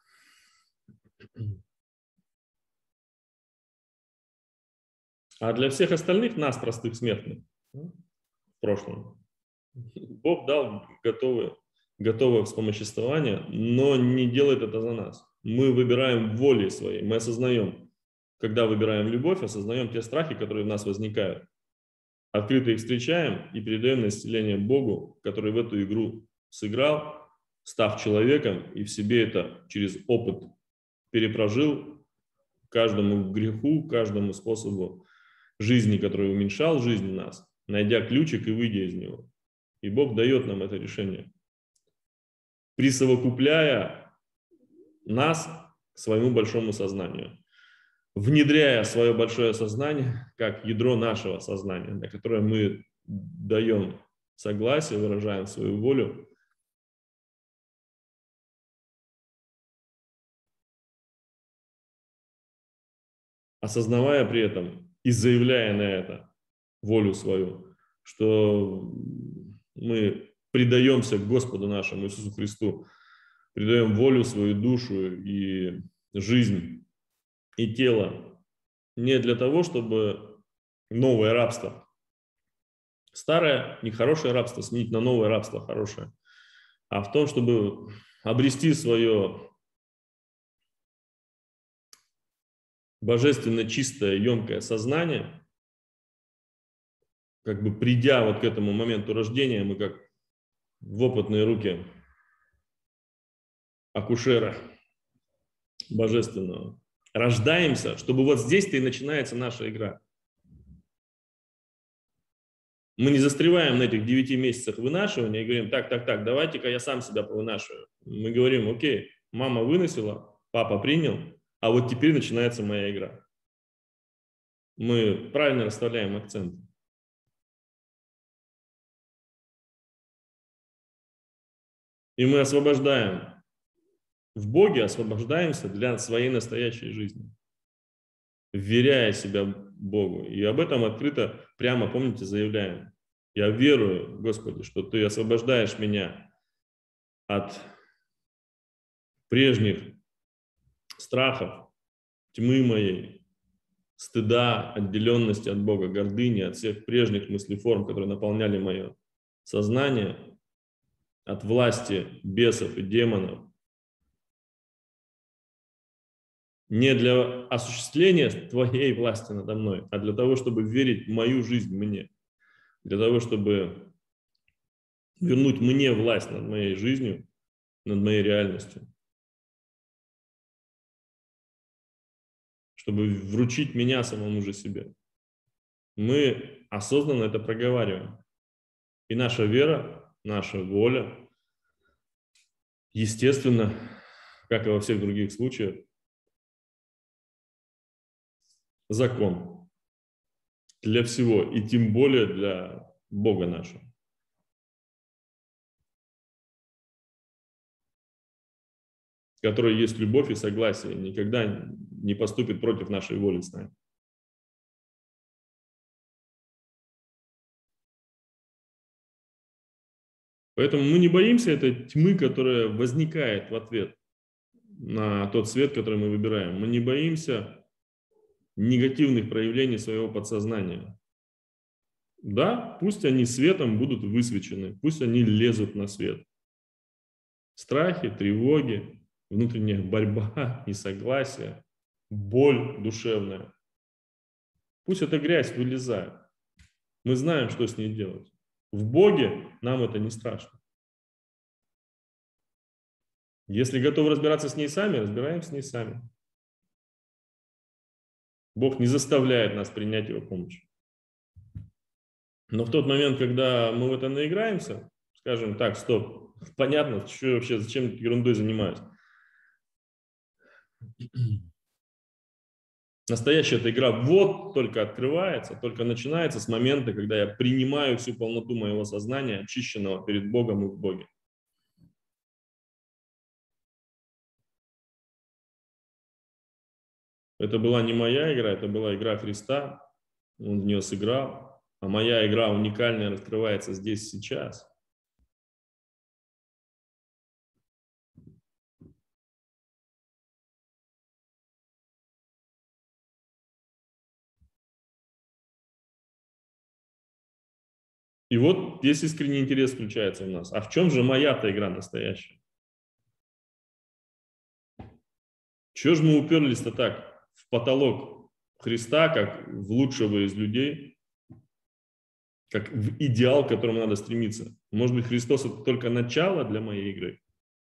А для всех остальных нас, простых смертных, в прошлом, Бог дал готовое, готовое вспомоществование, но не делает это за нас. Мы выбираем волей своей, мы осознаем, когда выбираем любовь, осознаем те страхи, которые в нас возникают. Открыто их встречаем и передаем на исцеление Богу, который в эту игру сыграл, став человеком и в себе это через опыт перепрожил каждому греху, каждому способу жизни, который уменьшал жизнь в нас, найдя ключик и выйдя из него. И Бог дает нам это решение, присовокупляя нас к своему большому сознанию, внедряя свое большое сознание как ядро нашего сознания, на которое мы даем согласие, выражаем свою волю. Осознавая при этом и заявляя на это волю свою, что мы предаемся Господу нашему Иисусу Христу, предаем волю, свою душу и жизнь, и тело не для того, чтобы новое рабство, старое, нехорошее рабство сменить на новое рабство хорошее, а в том, чтобы обрести свое божественно чистое, емкое сознание, как бы придя вот к этому моменту рождения, мы как в опытные руки акушера божественного рождаемся, чтобы вот здесь-то и начинается наша игра. Мы не застреваем на этих девяти месяцах вынашивания и говорим, так, так, так, давайте-ка я сам себя повынашиваю. Мы говорим, окей, мама выносила, папа принял, а вот теперь начинается моя игра. Мы правильно расставляем акценты. И мы освобождаем, в Боге освобождаемся для своей настоящей жизни, вверяя себя Богу. И об этом открыто, прямо, помните, заявляем. Я верую, Господи, что Ты освобождаешь меня от прежних страхов, тьмы моей, стыда, отделенности от Бога, гордыни, от всех прежних мыслеформ, которые наполняли мое сознание, от власти бесов и демонов. Не для осуществления Твоей власти надо мной, а для того, чтобы верить в мою жизнь мне, для того, чтобы вернуть мне власть над моей жизнью, над моей реальностью, чтобы вручить меня самому же себе. Мы осознанно это проговариваем. И наша вера, наша воля, естественно, как и во всех других случаях, закон для всего, и тем более для Бога нашего. Который есть любовь и согласие, никогда не поступит против нашей воли с нами. Поэтому мы не боимся этой тьмы, которая возникает в ответ на тот свет, который мы выбираем. Мы не боимся негативных проявлений своего подсознания. Да, пусть они светом будут высвечены, пусть они лезут на свет. Страхи, тревоги, внутренняя борьба, несогласие, боль душевная. Пусть эта грязь вылезает. Мы знаем, что с ней делать. В Боге нам это не страшно. Если готовы разбираться с ней сами, разбираемся с ней сами. Бог не заставляет нас принять Его помощь. Но в тот момент, когда мы в это наиграемся, скажем так, стоп, понятно, что я вообще, зачем ерундой занимаюсь. Настоящая эта игра вот только открывается, только начинается с момента, когда я принимаю всю полноту моего сознания, очищенного перед Богом и в Боге. Это была не моя игра, это была игра Христа, Он в нее сыграл, а моя игра уникальная раскрывается здесь, сейчас. И вот здесь искренний интерес включается у нас. А в чем же моя-то игра настоящая? Чего же мы уперлись-то так в потолок Христа, как в лучшего из людей, как в идеал, к которому надо стремиться? Может быть, Христос – это только начало для моей игры?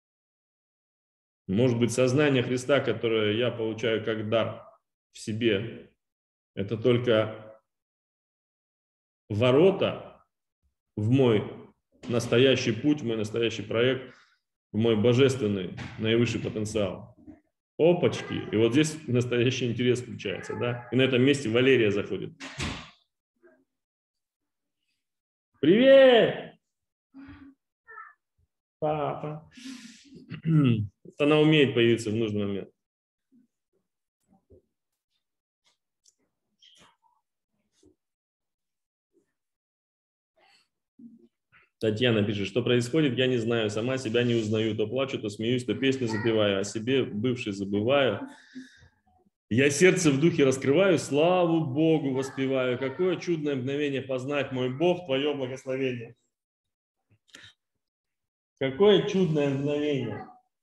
Может быть, сознание Христа, которое я получаю как дар в себе, это только ворота в мой настоящий путь, в мой настоящий проект, в мой божественный наивысший потенциал. Опачки. И вот здесь настоящий интерес включается, да? И на этом месте Валерия заходит. Привет! Папа. Она умеет появиться в нужный момент. Татьяна пишет, что происходит, я не знаю, сама себя не узнаю, то плачу, то смеюсь, то песню запеваю, о себе бывшей забываю. Я сердце в духе раскрываю, славу Богу воспеваю. Какое чудное мгновение познать, мой Бог, Твое благословение. Какое чудное мгновение.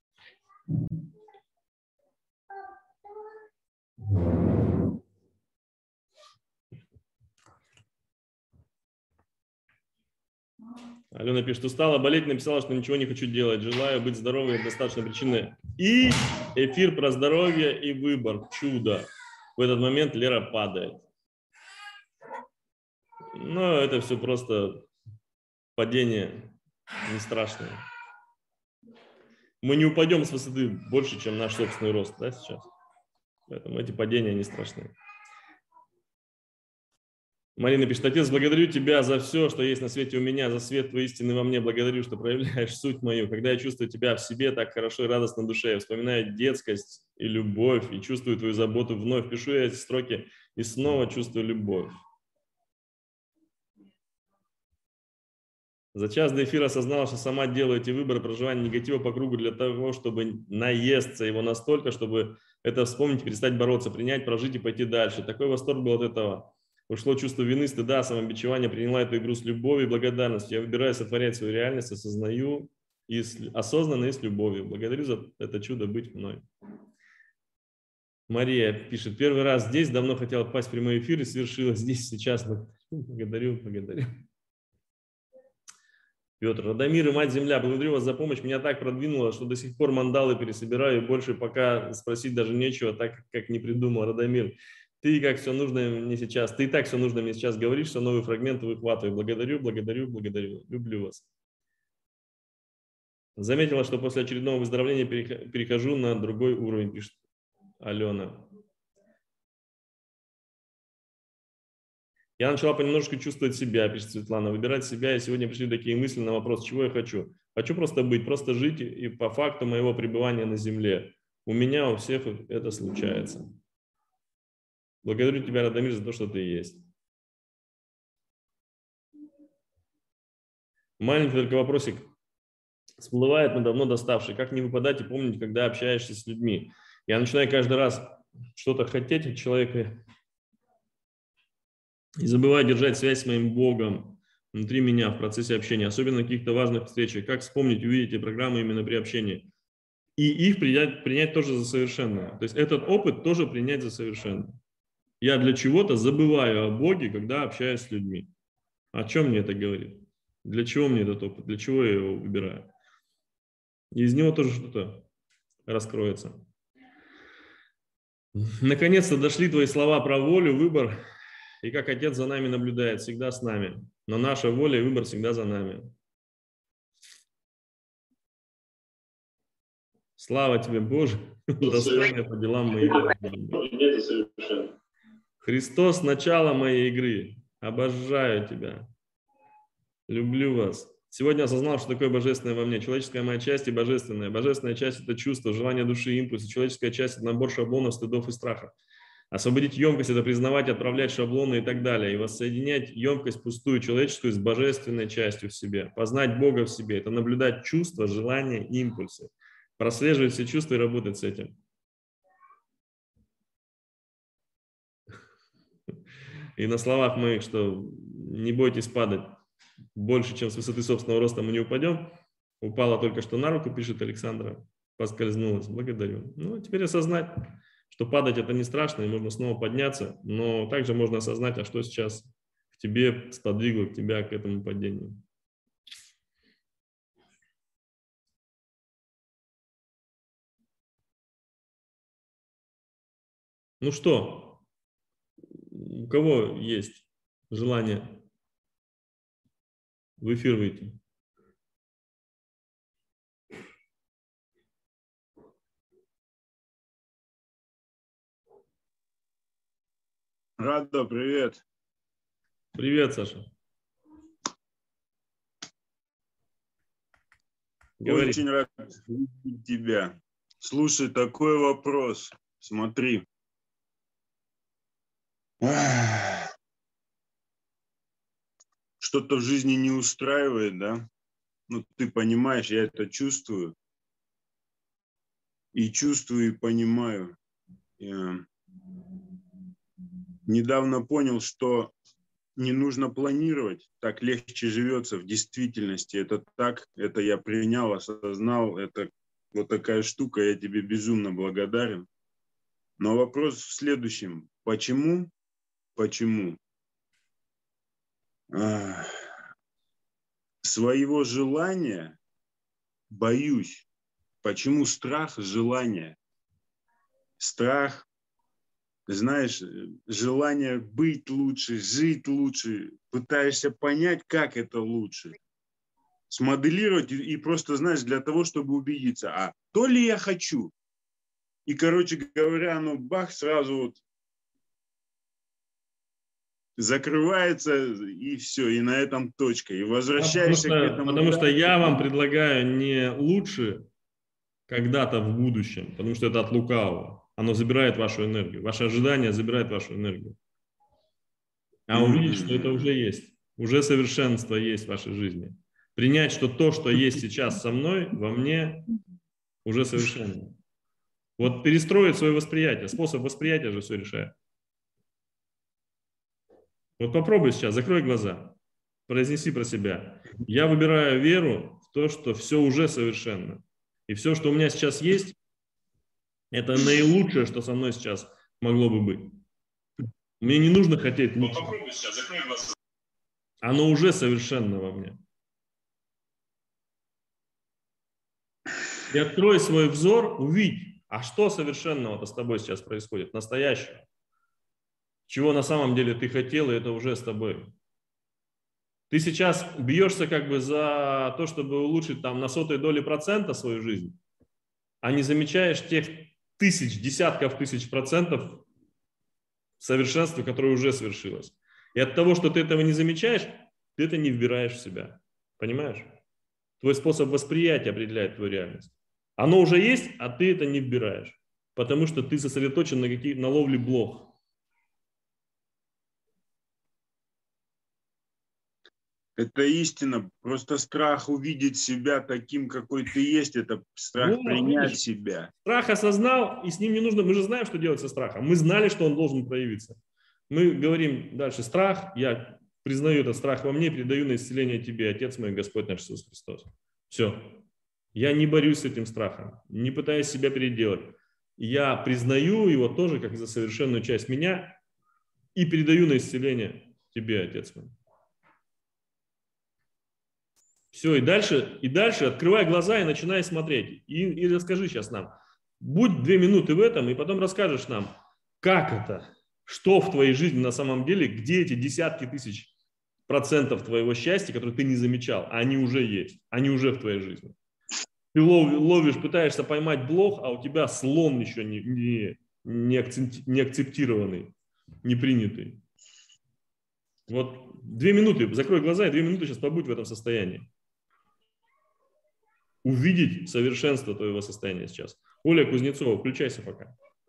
Алена пишет, устала болеть, написала, что ничего не хочу делать. Желаю быть здоровой, достаточно причины. И эфир про здоровье и выбор. Чудо. В этот момент Лера падает. Но это все просто падение не страшное. Мы не упадем с высоты больше, чем наш собственный рост, да, сейчас. Поэтому эти падения не страшны. Марина пишет: отец, благодарю тебя за все, что есть на свете у меня, за свет твоей истины во мне. Благодарю, что проявляешь суть мою. Когда я чувствую тебя в себе так хорошо и радостно на душе, я вспоминаю детскость и любовь, и чувствую твою заботу вновь. Пишу я эти строки и снова чувствую любовь. За час до эфира осознала, что сама делаю эти выборы проживания негатива по кругу для того, чтобы наесться его настолько, чтобы это вспомнить, перестать бороться, принять, прожить и пойти дальше. Такой восторг был от этого. Ушло чувство вины, стыда, самобичевания, приняла эту игру с любовью и благодарностью. Я выбираю сотворять свою реальность, осознаю, и с, осознанно и с любовью. Благодарю за это чудо быть мной. Мария пишет: первый раз здесь, давно хотела попасть в прямой эфир и свершилось здесь, сейчас. Благодарю, благодарю. Петр: Радомир и Мать Земля, благодарю вас за помощь. Меня так продвинуло, что до сих пор мандалы пересобираю, и больше пока спросить даже нечего, так как не придумал. Радомир, ты как все нужно мне сейчас, ты и так все нужно мне сейчас говоришь, что новые фрагменты выхватываю. Благодарю, благодарю, благодарю. Люблю вас. Заметила, что после очередного выздоровления перехожу на другой уровень, пишет Алена. Я начала понемножку чувствовать себя, пишет Светлана, выбирать себя, и сегодня пришли такие мысли на вопрос, чего я хочу. Хочу просто быть, просто жить, и по факту моего пребывания на земле. У меня, у всех это случается. Благодарю тебя, Радомир, за то, что ты есть. Маленький только вопросик всплывает, но давно доставший. Как не выпадать и помнить, когда общаешься с людьми? Я начинаю каждый раз что-то хотеть от человека и забываю держать связь с моим Богом внутри меня в процессе общения, особенно на каких-то важных встречах. Как вспомнить, увидеть эти программы именно при общении? И их принять, принять тоже за совершенное. То есть этот опыт тоже принять за совершенное. Я для чего-то забываю о Боге, когда общаюсь с людьми. О чем мне это говорит? Для чего мне этот опыт? Для чего я его выбираю? И из него тоже что-то раскроется. Наконец-то дошли твои слова про волю, выбор. И как Отец за нами наблюдает, всегда с нами. Но наша воля и выбор всегда за нами. Слава тебе, Боже, достойно по делам моих. Христос, начало моей игры. Обожаю тебя. Люблю вас. Сегодня осознал, что такое божественное во мне. Человеческая моя часть и божественная. Божественная часть – это чувство, желание души, импульсы. Человеческая часть – это набор шаблонов, стыдов и страхов. Освободить емкость – это признавать, отправлять шаблоны и так далее. И воссоединять емкость пустую человеческую с божественной частью в себе. Познать Бога в себе – это наблюдать чувства, желания и импульсы. Прослеживать все чувства и работать с этим. И на словах моих, что не бойтесь падать больше, чем с высоты собственного роста мы не упадем. Упала только что на руку, пишет Александра. Поскользнулась. Благодарю. Ну, теперь осознать, что падать это не страшно, и можно снова подняться, но также можно осознать, а что сейчас к тебе сподвигло к тебя к этому падению. Ну что, у кого есть желание в эфир выйти? Радо, привет. Привет, Саша. Говори. Очень рад видеть тебя. Слушай, такой вопрос. Смотри. Что-то в жизни не устраивает, да? Ну, ты понимаешь, я это чувствую. И чувствую, и понимаю. Я недавно понял, что не нужно планировать, так легче живется в действительности. Это так, это я принял, осознал, это вот такая штука, я тебе безумно благодарен. Но вопрос в следующем. Почему, почему а, своего желания боюсь? Почему страх, желание? Страх, знаешь, желание быть лучше, жить лучше, пытаешься понять, как это лучше. Смоделировать и просто, знаешь, для того, чтобы убедиться, а то ли я хочу. И, короче говоря, ну бах, сразу вот закрывается, и все, и на этом точка. И возвращаешься потому к что, этому. потому что я вам предлагаю не лучше когда-то в будущем, потому что это от лукавого. Оно забирает вашу энергию. Ваше ожидание забирает вашу энергию. А увидеть, что это уже есть. Уже совершенство есть в вашей жизни. Принять, что то, что есть сейчас со мной, во мне, уже совершенно. Вот перестроить свое восприятие. Способ восприятия же все решает. Вот попробуй сейчас, закрой глаза, произнеси про себя. Я выбираю веру в то, что все уже совершенно. И все, что у меня сейчас есть, это наилучшее, что со мной сейчас могло бы быть. Мне не нужно хотеть лучше. Попробуй сейчас, закрой глаза. Оно уже совершенно во мне. И открой свой взор, увидь, а что совершенного-то с тобой сейчас происходит, настоящего. Чего на самом деле ты хотел, и это уже с тобой. Ты сейчас бьешься как бы за то, чтобы улучшить там на сотой доли процента свою жизнь, а не замечаешь тех тысяч, десятков тысяч процентов совершенства, которое уже свершилось. И от того, что ты этого не замечаешь, ты это не вбираешь в себя. Понимаешь? Твой способ восприятия определяет твою реальность. Оно уже есть, а ты это не вбираешь. Потому что ты сосредоточен на, каких, на ловле блох. Это истина. Просто страх увидеть себя таким, какой ты есть, это страх Вот, принять видишь, себя. страх осознал, и с ним не нужно. Мы же знаем, что делать со страхом. Мы знали, что он должен проявиться. Мы говорим дальше: страх, я признаю этот страх во мне, передаю на исцеление тебе, Отец мой, Господь наш Иисус Христос. Все. Я не борюсь с этим страхом, не пытаюсь себя переделать. Я признаю его тоже как за совершенную часть меня и передаю на исцеление тебе, Отец мой. Все, и дальше, и дальше открывай глаза и начинай смотреть. И, и расскажи сейчас нам. Будь две минуты в этом, и потом расскажешь нам, как это, что в твоей жизни на самом деле, где эти десятки тысяч процентов твоего счастья, которые ты не замечал, а они уже есть, они уже в твоей жизни. Ты ловишь, пытаешься поймать блох, а у тебя слон еще не, не, не, акцент, не акцептированный, не принятый. Вот две минуты, закрой глаза и две минуты сейчас побудь в этом состоянии. Увидеть совершенство твоего состояния сейчас. Оля Кузнецова, включайся пока.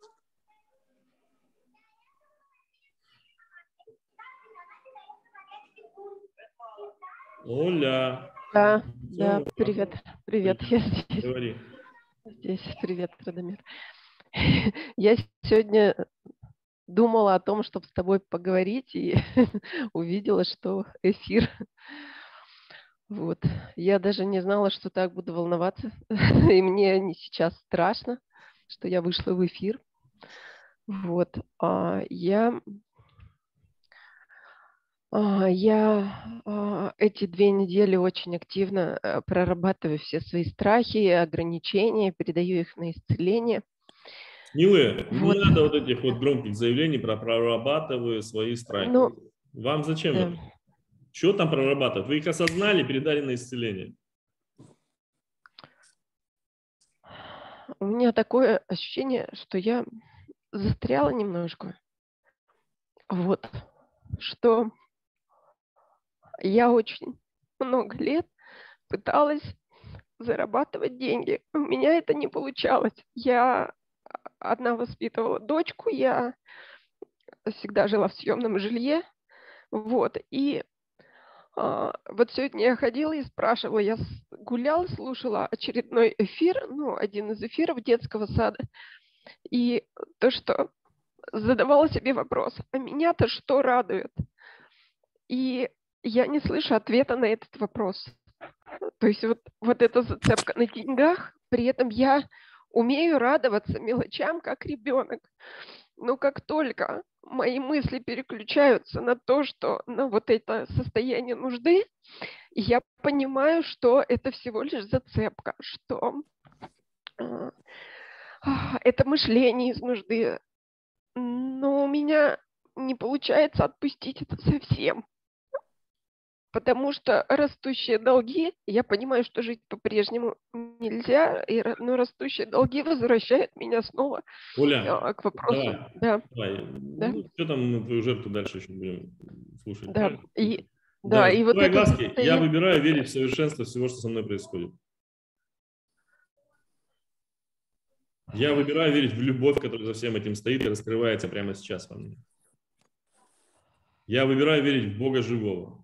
Оля. Да, да, привет, привет, я здесь. Говори. Здесь, привет, Радомир. Я сегодня думала о том, чтобы с тобой поговорить, и увидела, что эфир. Вот. Я даже не знала, что так буду волноваться, и мне не сейчас страшно, что я вышла в эфир. Вот. А я... Я эти две недели очень активно прорабатываю все свои страхи и ограничения, передаю их на исцеление. Милые, Вот. не надо вот этих вот громких заявлений про прорабатываю свои страхи. Ну, вам зачем да. это? Что там прорабатывать? Вы их осознали, передали на исцеление. У меня такое ощущение, что я застряла немножко. Вот. Что я очень много лет пыталась зарабатывать деньги. У меня это не получалось. Я одна воспитывала дочку, я всегда жила в съемном жилье. Вот. И а, вот сегодня я ходила и спрашивала, я гуляла, слушала очередной эфир, ну, один из эфиров детского сада. И то, что задавала себе вопрос, а меня-то что радует? И я не слышу ответа на этот вопрос. То есть вот, вот эта зацепка на деньгах, при этом я умею радоваться мелочам, как ребенок. Но как только мои мысли переключаются на то, что на вот это состояние нужды, я понимаю, что это всего лишь зацепка, что э, это мышление из нужды. Но у меня не получается отпустить это совсем. Потому что растущие долги, я понимаю, что жить по-прежнему нельзя, и, ра- но растущие долги возвращают меня снова Оля, а, к вопросу. давай, Да, давай. да, Ну, что там мы твою жертву дальше еще будем слушать, да. правильно? И, да, Да, и вот закрывай это глазки. Я состояние... выбираю верить в совершенство всего, что со мной происходит. Я выбираю верить в любовь, которая за всем этим стоит и раскрывается прямо сейчас во мне. Я выбираю верить в Бога живого,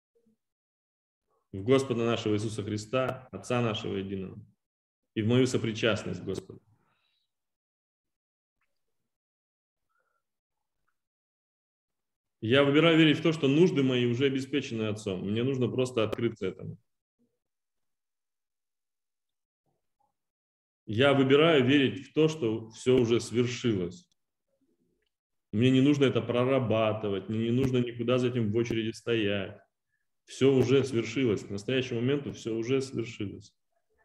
в Господа нашего Иисуса Христа, Отца нашего единого, и в мою сопричастность к Господу. Я выбираю верить в то, что нужды мои уже обеспечены Отцом. Мне нужно просто открыться этому. Я выбираю верить в то, что все уже свершилось. Мне не нужно это прорабатывать, мне не нужно никуда за этим в очереди стоять. Все уже свершилось. К настоящему моменту все уже свершилось.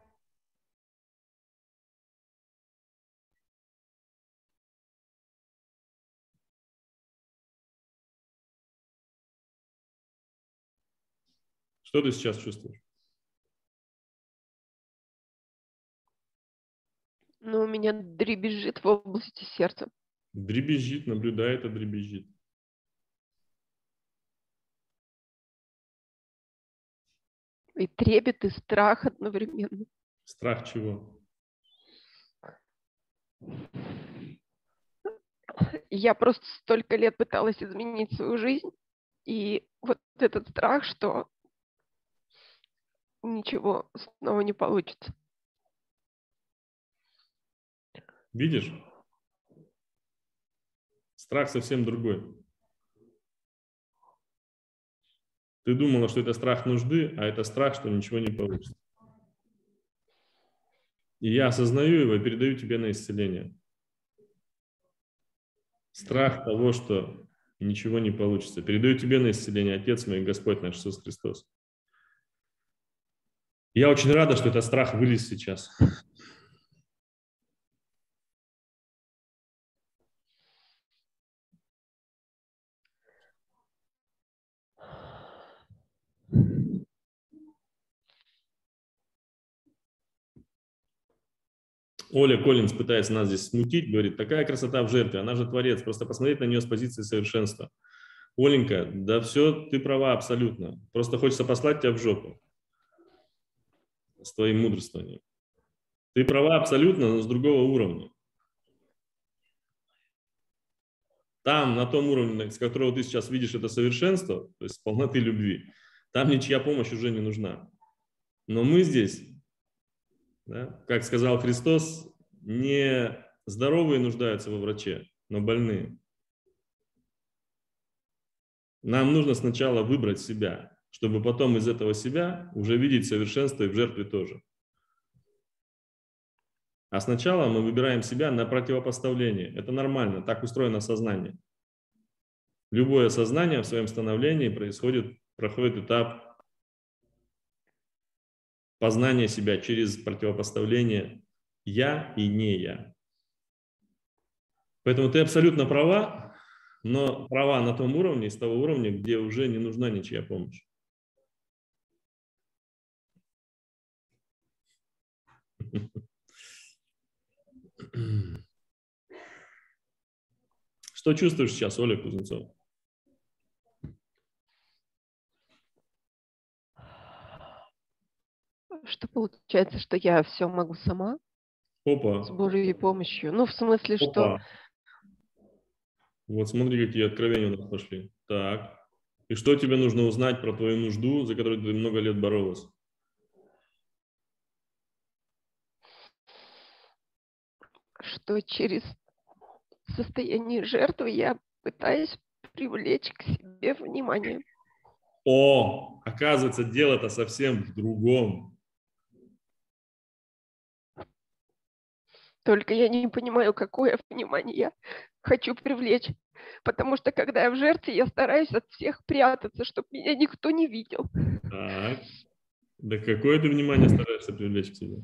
Что ты сейчас чувствуешь? Ну, у меня дребезжит в области сердца. Дребезжит, наблюдает, а дребезжит. И трепет, и страх одновременно. Страх чего? Я просто столько лет пыталась изменить свою жизнь, и вот этот страх, что ничего снова не получится. Видишь? Страх совсем другой. Ты думала, что это страх нужды, а это страх, что ничего не получится. И я осознаю его и передаю тебе на исцеление. Страх того, что ничего не получится. Передаю тебе на исцеление, Отец мой, Господь наш Иисус Христос. Я очень рада, что этот страх вылез сейчас. Оля Коллинз пытается нас здесь смутить, говорит, такая красота в жертве, она же творец, просто посмотреть на нее с позиции совершенства. Оленька, да все, ты права абсолютно. Просто хочется послать тебя в жопу с твоим мудрствованием. Ты права абсолютно, но с другого уровня. Там, на том уровне, с которого ты сейчас видишь это совершенство, то есть полноты любви, там ничья помощь уже не нужна. Но мы здесь, да, как сказал Христос, не здоровые нуждаются во враче, но больные. Нам нужно сначала выбрать себя, чтобы потом из этого себя уже видеть совершенство и в жертве тоже. А сначала мы выбираем себя на противопоставление. Это нормально, так устроено сознание. Любое сознание в своем становлении происходит, проходит этап познания себя через противопоставление «я» и «не я». Поэтому ты абсолютно права, но права на том уровне, с того уровня, где уже не нужна ничья помощь. Что чувствуешь сейчас, Оля Кузнецова? Что получается, что я все могу сама Опа, с Божьей помощью. Ну, в смысле, что опа. Вот смотри, какие откровения у нас пошли. Так. И что тебе нужно узнать про твою нужду, за которую ты много лет боролась? что через состояние жертвы я пытаюсь привлечь к себе внимание. О, оказывается, дело-то совсем в другом. Только я не понимаю, какое внимание я хочу привлечь. Потому что, когда я в жертве, я стараюсь от всех прятаться, чтобы меня никто не видел. Так. Да какое ты внимание стараешься привлечь к себе?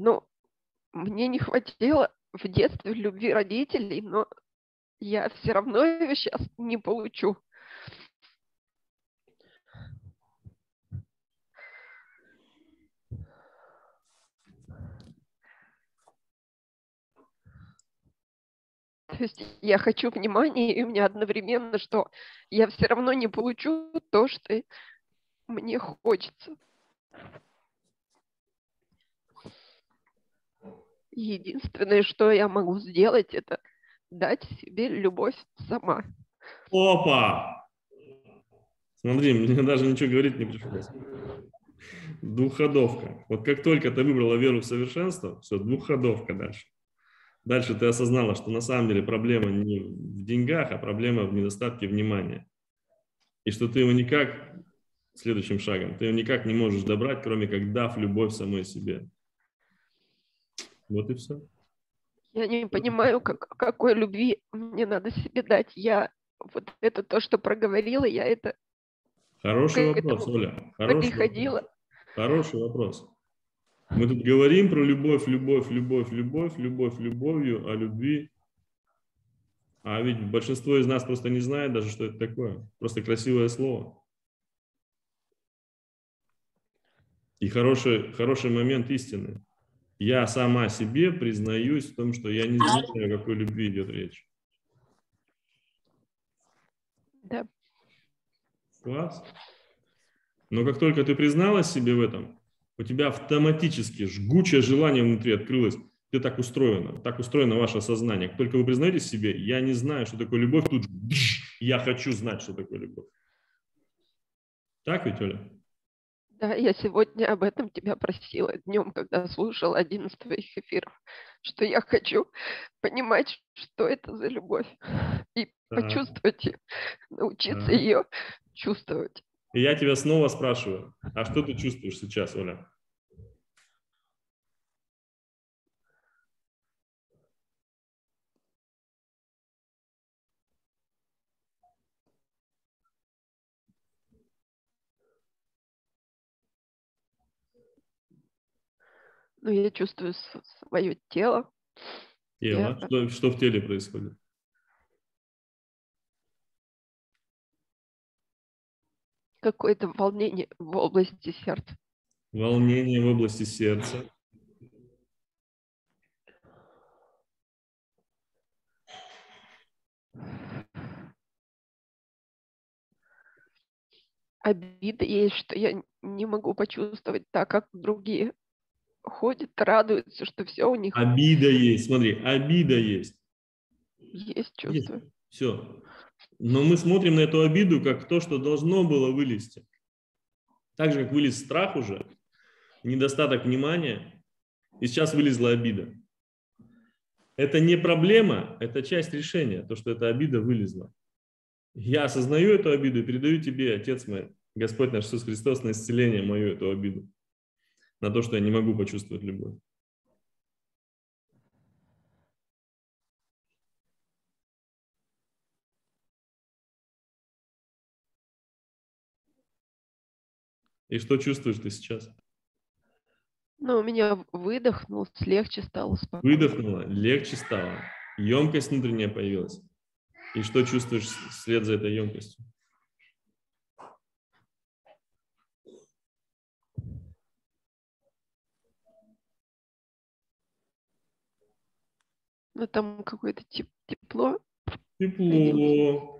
Ну, мне не хватило в детстве любви родителей, но я все равно ее сейчас не получу. То есть я хочу внимания, и у меня одновременно, что я все равно не получу то, что мне хочется. Единственное, что я могу сделать, это дать себе любовь сама. Опа! Смотри, мне даже ничего говорить не пришлось. Двухходовка. Вот как только ты выбрала веру в совершенство, все, двухходовка дальше. Дальше ты осознала, что на самом деле проблема не в деньгах, а проблема в недостатке внимания. И что ты его никак, следующим шагом, ты его никак не можешь добрать, кроме как дав любовь самой себе. Вот и все. Я не понимаю, как, какой любви мне надо себе дать. Я вот это то, что проговорила, я это Хороший к вопрос, этому Оля. Хороший приходила. вопрос. Хороший вопрос. Мы тут говорим про любовь, любовь, любовь, любовь, любовь, любовью, о любви. А ведь большинство из нас просто не знает даже, что это такое. Просто красивое слово. И хороший, хороший момент истины. Я сама себе признаюсь в том, что я не знаю, о какой любви идет речь. Да. Класс. Но как только ты призналась себе в этом, у тебя автоматически жгучее желание внутри открылось. Ты так устроена, так устроено ваше сознание. Как только вы признаетесь себе, я не знаю, что такое любовь, тут же, я хочу знать, что такое любовь. Так ведь, Оля? Да, я сегодня об этом тебя просила днем, когда слушала один из твоих эфиров, что я хочу понимать, что это за любовь, и Так, почувствовать ее, научиться так. ее чувствовать. И я тебя снова спрашиваю, а что ты чувствуешь сейчас, Оля? Ну, я чувствую свое тело. Тело. Я Что, что в теле происходит? какое-то волнение в области сердца. Волнение в области сердца. Обида есть, что я не могу почувствовать так, как другие ходят, радуются, что все у них Обида есть, смотри, обида есть. есть Есть. чувство. Все. Но мы смотрим на эту обиду как то, что должно было вылезти. Так же, как вылез страх уже, недостаток внимания, и сейчас вылезла обида. Это не проблема, это часть решения, то, что эта обида вылезла. Я осознаю эту обиду и передаю тебе, Отец мой, Господь наш Иисус Христос, на исцеление мою эту обиду, на то, что я не могу почувствовать любовь. И что чувствуешь ты сейчас? Но у меня выдохнул, легче стало, спокойно. Выдохнула, легче стало, емкость внутренняя появилась. И что чувствуешь вслед за этой емкостью? Ну, там какое-то теп- тепло. Тепло.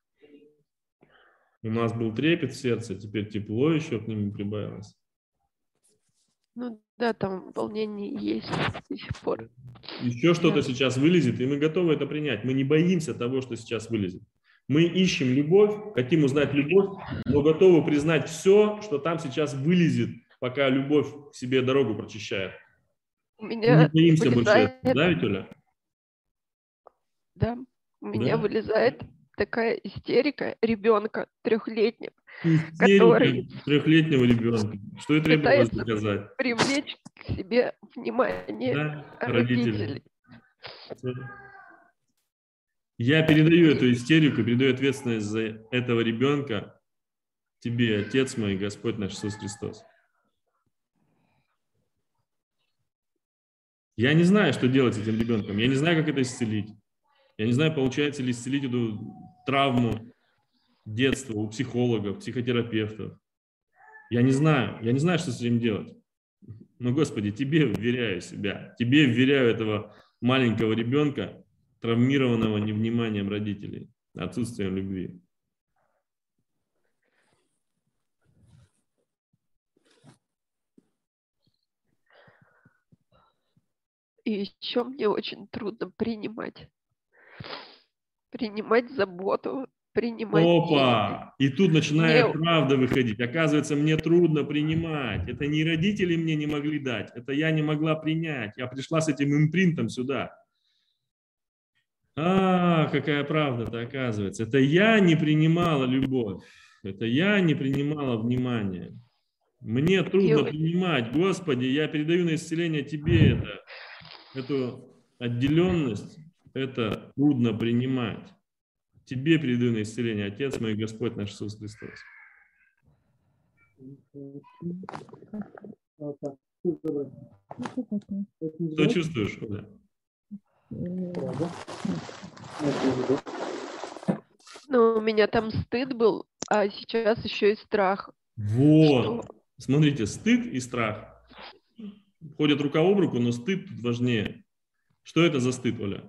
У нас был трепет в сердце, теперь тепло еще к нему прибавилось. Ну, да, там волнение есть до сих пор. Еще что-то Да. сейчас вылезет, и мы готовы это принять. Мы не боимся того, что сейчас вылезет. Мы ищем любовь, хотим узнать любовь, но готовы признать все, что там сейчас вылезет, пока любовь к себе дорогу прочищает. У Мы не меня боимся больше вылезает, этого. Да, ведь, Оля? да, у меня Да? вылезает такая истерика ребенка трехлетнего, который Истерика трехлетнего ребенка. Что и требовалось пытается доказать. привлечь к себе внимание Да, родителей. родители. Я передаю эту истерику, передаю ответственность за этого ребенка тебе, Отец мой, Господь наш Иисус Христос. Я не знаю, что делать с этим ребенком. Я не знаю, как это исцелить. Я не знаю, получается ли исцелить эту травму детства у психологов, психотерапевтов. Я не знаю. Я не знаю, что с этим делать. Но, Господи, Тебе вверяю себя. Тебе вверяю этого маленького ребенка, травмированного невниманием родителей, отсутствием любви. И еще мне очень трудно принимать. Принимать заботу, принимать деньги. Опа! И тут начинает Мне... правда выходить. Оказывается, мне трудно принимать. Это не родители мне не могли дать. Это я не могла принять. Я пришла с этим импринтом сюда. А, какая правда-то оказывается. Это я не принимала любовь. Это я не принимала внимания. Мне трудно Мне... принимать. Господи, я передаю на исцеление Тебе это, эту отделенность. Это трудно принимать. Тебе передаю на исцеление, Отец мой, Господь наш Иисус Христос. Что чувствуешь, Оля? Ну, у меня там стыд был, а сейчас еще и страх. Вот. Что? Смотрите, стыд и страх ходят рука об руку, но стыд тут важнее. Что это за стыд, Оля?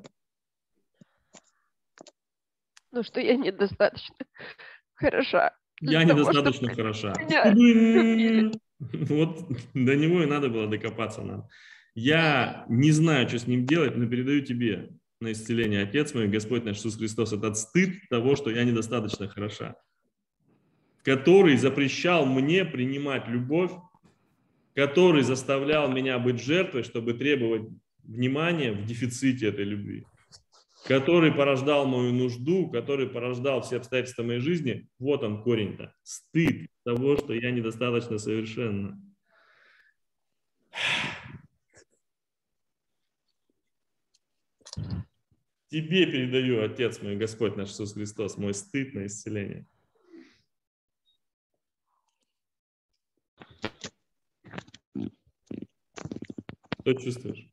Ну, что я недостаточно хороша. Я того, недостаточно хороша. Меня Вот до него и надо было докопаться нам. Я не знаю, что с ним делать, но передаю тебе на исцеление, Отец мой, Господь наш Иисус Христос, этот стыд того, что я недостаточно хороша, который запрещал мне принимать любовь, который заставлял меня быть жертвой, чтобы требовать внимания в дефиците этой любви, который порождал мою нужду, который порождал все обстоятельства моей жизни. Вот он корень-то. Стыд того, что я недостаточно совершенна. Тебе передаю, Отец мой, Господь наш Иисус Христос, мой стыд на исцеление. Что чувствуешь?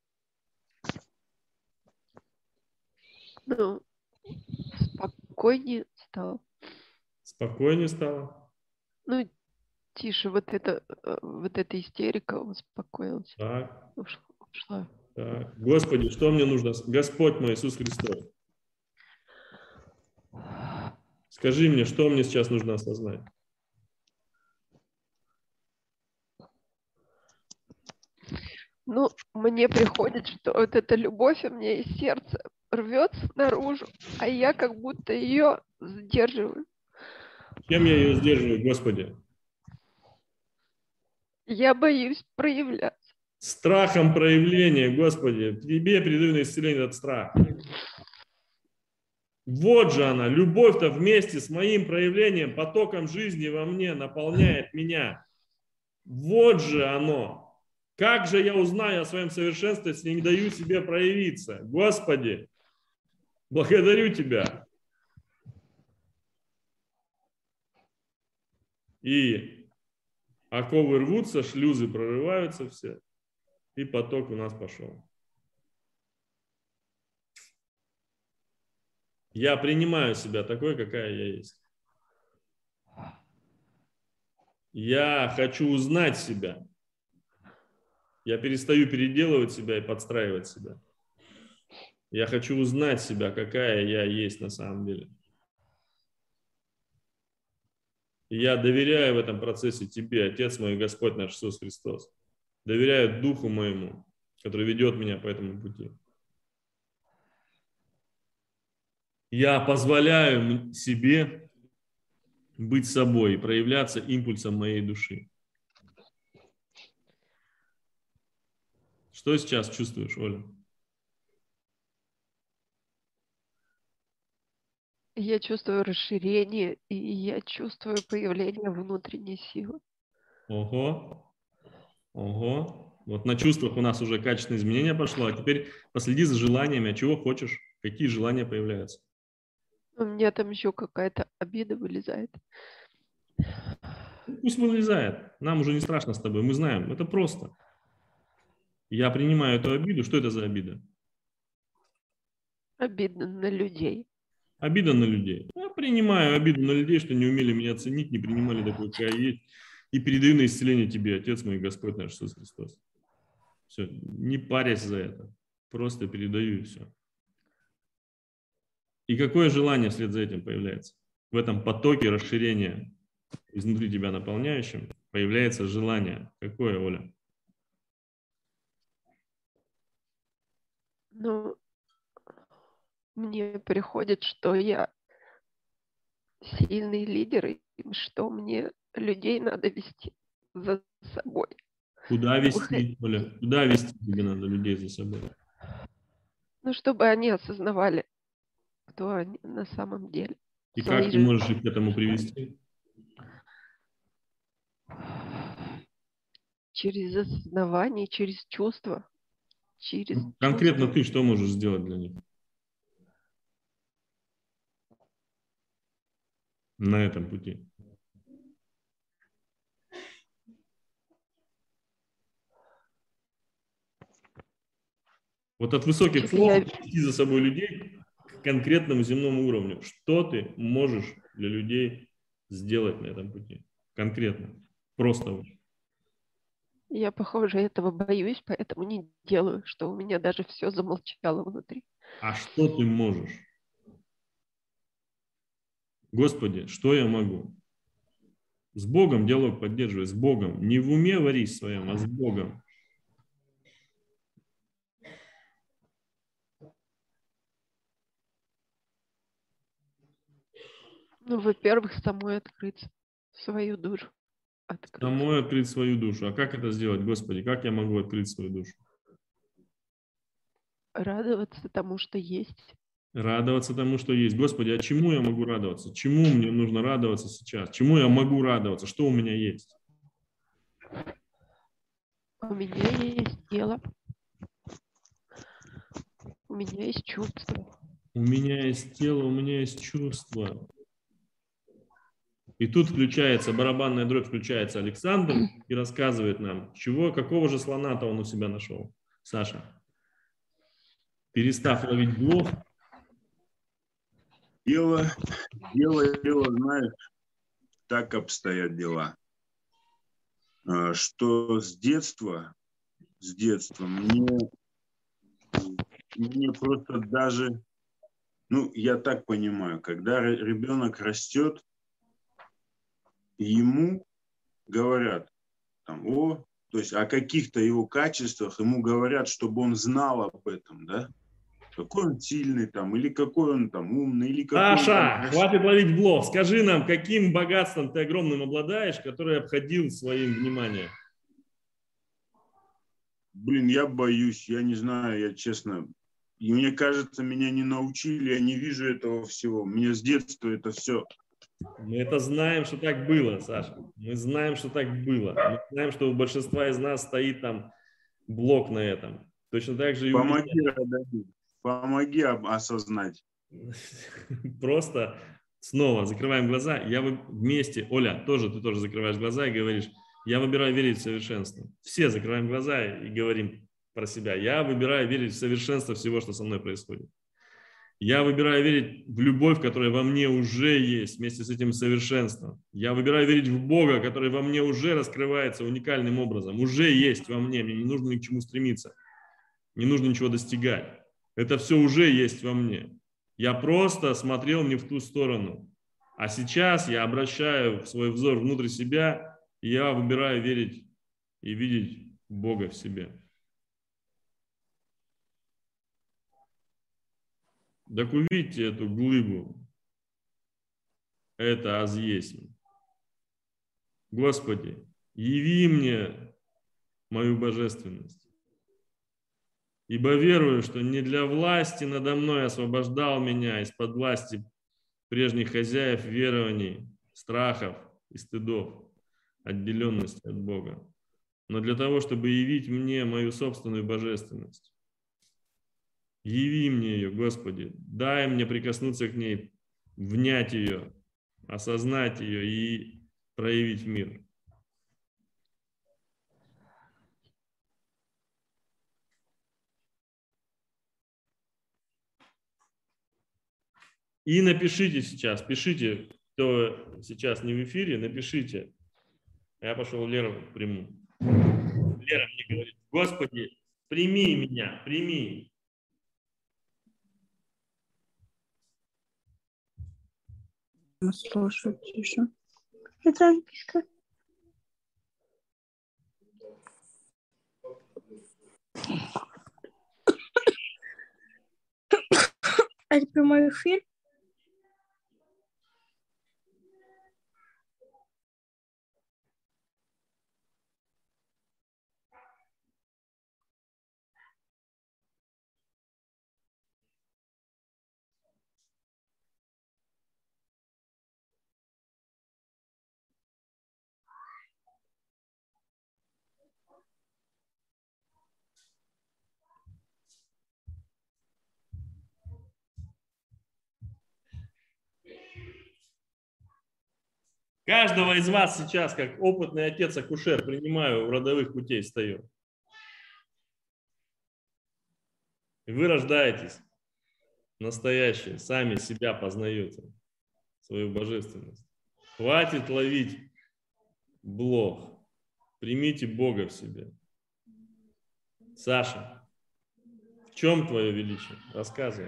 Ну, спокойнее стало. Спокойнее стало? Ну, тише, вот это, вот эта истерика успокоилась. Так. Ушла. ушла. Так. Господи, что мне нужно? Господь мой Иисус Христос. Скажи мне, что мне сейчас нужно осознать? Ну, мне приходит, что вот эта любовь у меня из сердца рвется наружу, а я как будто ее сдерживаю. Чем я ее сдерживаю, Господи? Я боюсь проявляться. Страхом проявления, Господи. Тебе передаю на исцеление этот страх. Вот же она, любовь-то вместе с моим проявлением, потоком жизни во мне наполняет меня. Вот же оно. Как же я узнаю о своем совершенстве, если не даю себе проявиться? Господи, благодарю Тебя. И оковы рвутся, шлюзы прорываются все, и поток у нас пошел. Я принимаю себя такой, какая я есть. Я хочу узнать себя. Я перестаю переделывать себя и подстраивать себя. Я хочу узнать себя, какая я есть на самом деле. И я доверяю в этом процессе Тебе, Отец мой, Господь наш Иисус Христос. Доверяю Духу моему, который ведет меня по этому пути. Я позволяю себе быть собой, проявляться импульсом моей души. Что сейчас чувствуешь, Оля? Я чувствую расширение, и я чувствую появление внутренней силы. Ого, ого. Вот на чувствах у нас уже качественное изменение пошло, а теперь последи за желаниями, а чего хочешь, какие желания появляются. У меня там еще какая-то обида вылезает. Пусть вылезает, нам уже не страшно с тобой, мы знаем, это просто. Я принимаю эту обиду. Что это за обида? Обидно на людей. Обида на людей. Я принимаю обиду на людей, что не умели меня ценить, не принимали такой, какая я есть. И передаю на исцеление тебе, Отец мой, Господь наш Иисус Христос. Все, не парясь за это. Просто передаю и все. И какое желание вслед за этим появляется? В этом потоке расширения, изнутри тебя наполняющим, появляется желание. Какое, Оля? Ну, мне приходит, что я сильный лидер, и что мне людей надо вести за собой. Куда Выходить. вести, Оля? Куда вести тебе надо людей за собой? Ну, чтобы они осознавали, кто они на самом деле. И Свои как ты жизни. можешь их к этому привести? Через осознавание, через чувства. Через Конкретно чувства. ты что можешь сделать для них? На этом пути. Вот от высоких Чтобы я- слов вести за собой людей к конкретному земному уровню. Что ты можешь для людей сделать на этом пути? Конкретно. Просто вот. Я, похоже, этого боюсь, поэтому не делаю, что у меня даже все замолчало внутри. А что ты можешь? Господи, что я могу? С Богом диалог поддерживай, с Богом. Не в уме варись своем, а с Богом. Ну, во-первых, самой открыть свою душу. Открыть. Самой открыть свою душу. А как это сделать, Господи? Как я могу открыть свою душу? Радоваться тому, что есть. Радоваться тому, что есть. Господи, а чему я могу радоваться? Чему мне нужно радоваться сейчас? Чему я могу радоваться? Что у меня есть? У меня есть тело. У меня есть чувства. У меня есть тело, у меня есть чувства. И тут включается, барабанная дробь включается Александр и рассказывает нам, чего, какого же слона-то он у себя нашел. Саша, перестав ловить блох. Дело, дело, дело, знаешь, так обстоят дела, что с детства, с детства мне, мне просто даже, ну, я так понимаю, когда ребенок растет, ему говорят, там, о, то есть о каких-то его качествах ему говорят, чтобы он знал об этом, да, какой он сильный там, или какой он там умный, или какой он там Саша, красивый. хватит ловить блох. Скажи нам, каким богатством ты огромным обладаешь, который обходил своим вниманием? Блин, я боюсь, я не знаю, я честно, и мне кажется, меня не научили, я не вижу этого всего. Мне с детства это все. Мы это знаем, что так было, Саша. Мы знаем, что так было. Мы знаем, что у большинства из нас стоит там блок на этом. Точно так же и у меня. Помоги, Радовид, помоги осознать. Просто снова закрываем глаза. Я вместе, Оля, тоже ты тоже закрываешь глаза и говоришь, я выбираю верить в совершенство. Все закрываем глаза и говорим про себя. Я выбираю верить в совершенство всего, что со мной происходит. Я выбираю верить в любовь, которая во мне уже есть, вместе с этим совершенством. Я выбираю верить в Бога, который во мне уже раскрывается уникальным образом, уже есть во мне, мне не нужно ни к чему стремиться, не нужно ничего достигать. Это все уже есть во мне. Я просто смотрел не в ту сторону. А сейчас я обращаю свой взор внутрь себя, и я выбираю верить и видеть Бога в себе. Так увидьте эту глыбу. Это аз есть. Господи, яви мне мою божественность. Ибо верую, что не для власти надо мной освобождал меня из-под власти прежних хозяев верований, страхов и стыдов, отделенности от Бога, но для того, чтобы явить мне мою собственную божественность. Яви мне ее, Господи, дай мне прикоснуться к ней, внять ее, осознать ее и проявить мир. И напишите сейчас, пишите, кто сейчас не в эфире, напишите. Я пошел Леру приму. Лера мне говорит: Господи, прими меня, прими. Слушаю, тише. Петранчика. Это прямой эфир? Каждого из вас сейчас, как опытный отец-акушер, принимаю, в родовых путей стою. И вы рождаетесь настоящие, сами себя познаете, свою божественность. Хватит ловить блох. Примите Бога в себе. Саша, в чем твое величие? Рассказывай.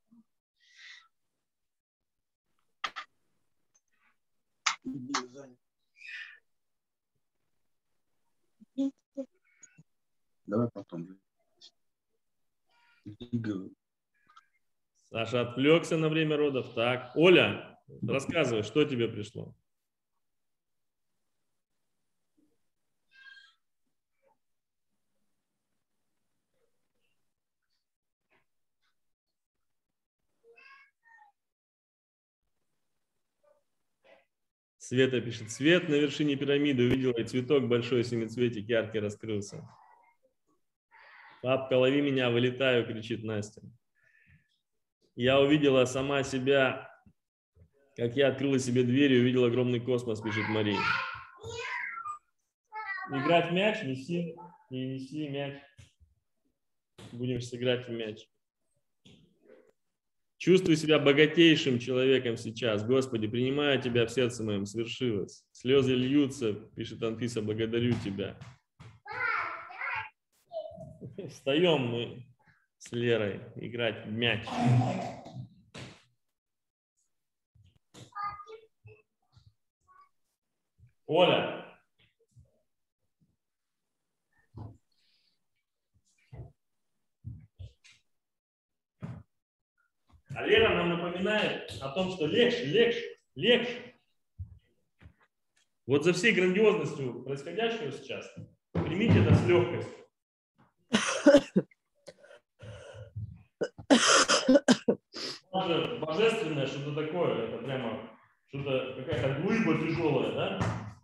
Давай потом. Саша отвлекся на время родов. Так, Оля, рассказывай, что тебе пришло? Света пишет: свет на вершине пирамиды увидела, и цветок большой семицветик яркий раскрылся. Папка, лови меня, вылетаю, кричит Настя. Я увидела сама себя, как я открыла себе дверь и увидела огромный космос, пишет Мария. Играть в мяч? Неси, не неси мяч. Будем сыграть в мяч. Чувствуй себя богатейшим человеком сейчас. Господи, принимаю Тебя в сердце моем, свершилось. Слезы льются, пишет Анфиса, благодарю Тебя. Встаем мы с Лерой играть в мяч. Оля. А Лера нам напоминает о том, что легче, легче, легче. Вот за всей грандиозностью происходящего сейчас примите это с легкостью. Даже божественное что-то такое, это прямо что-то, какая-то глыба тяжелая, да?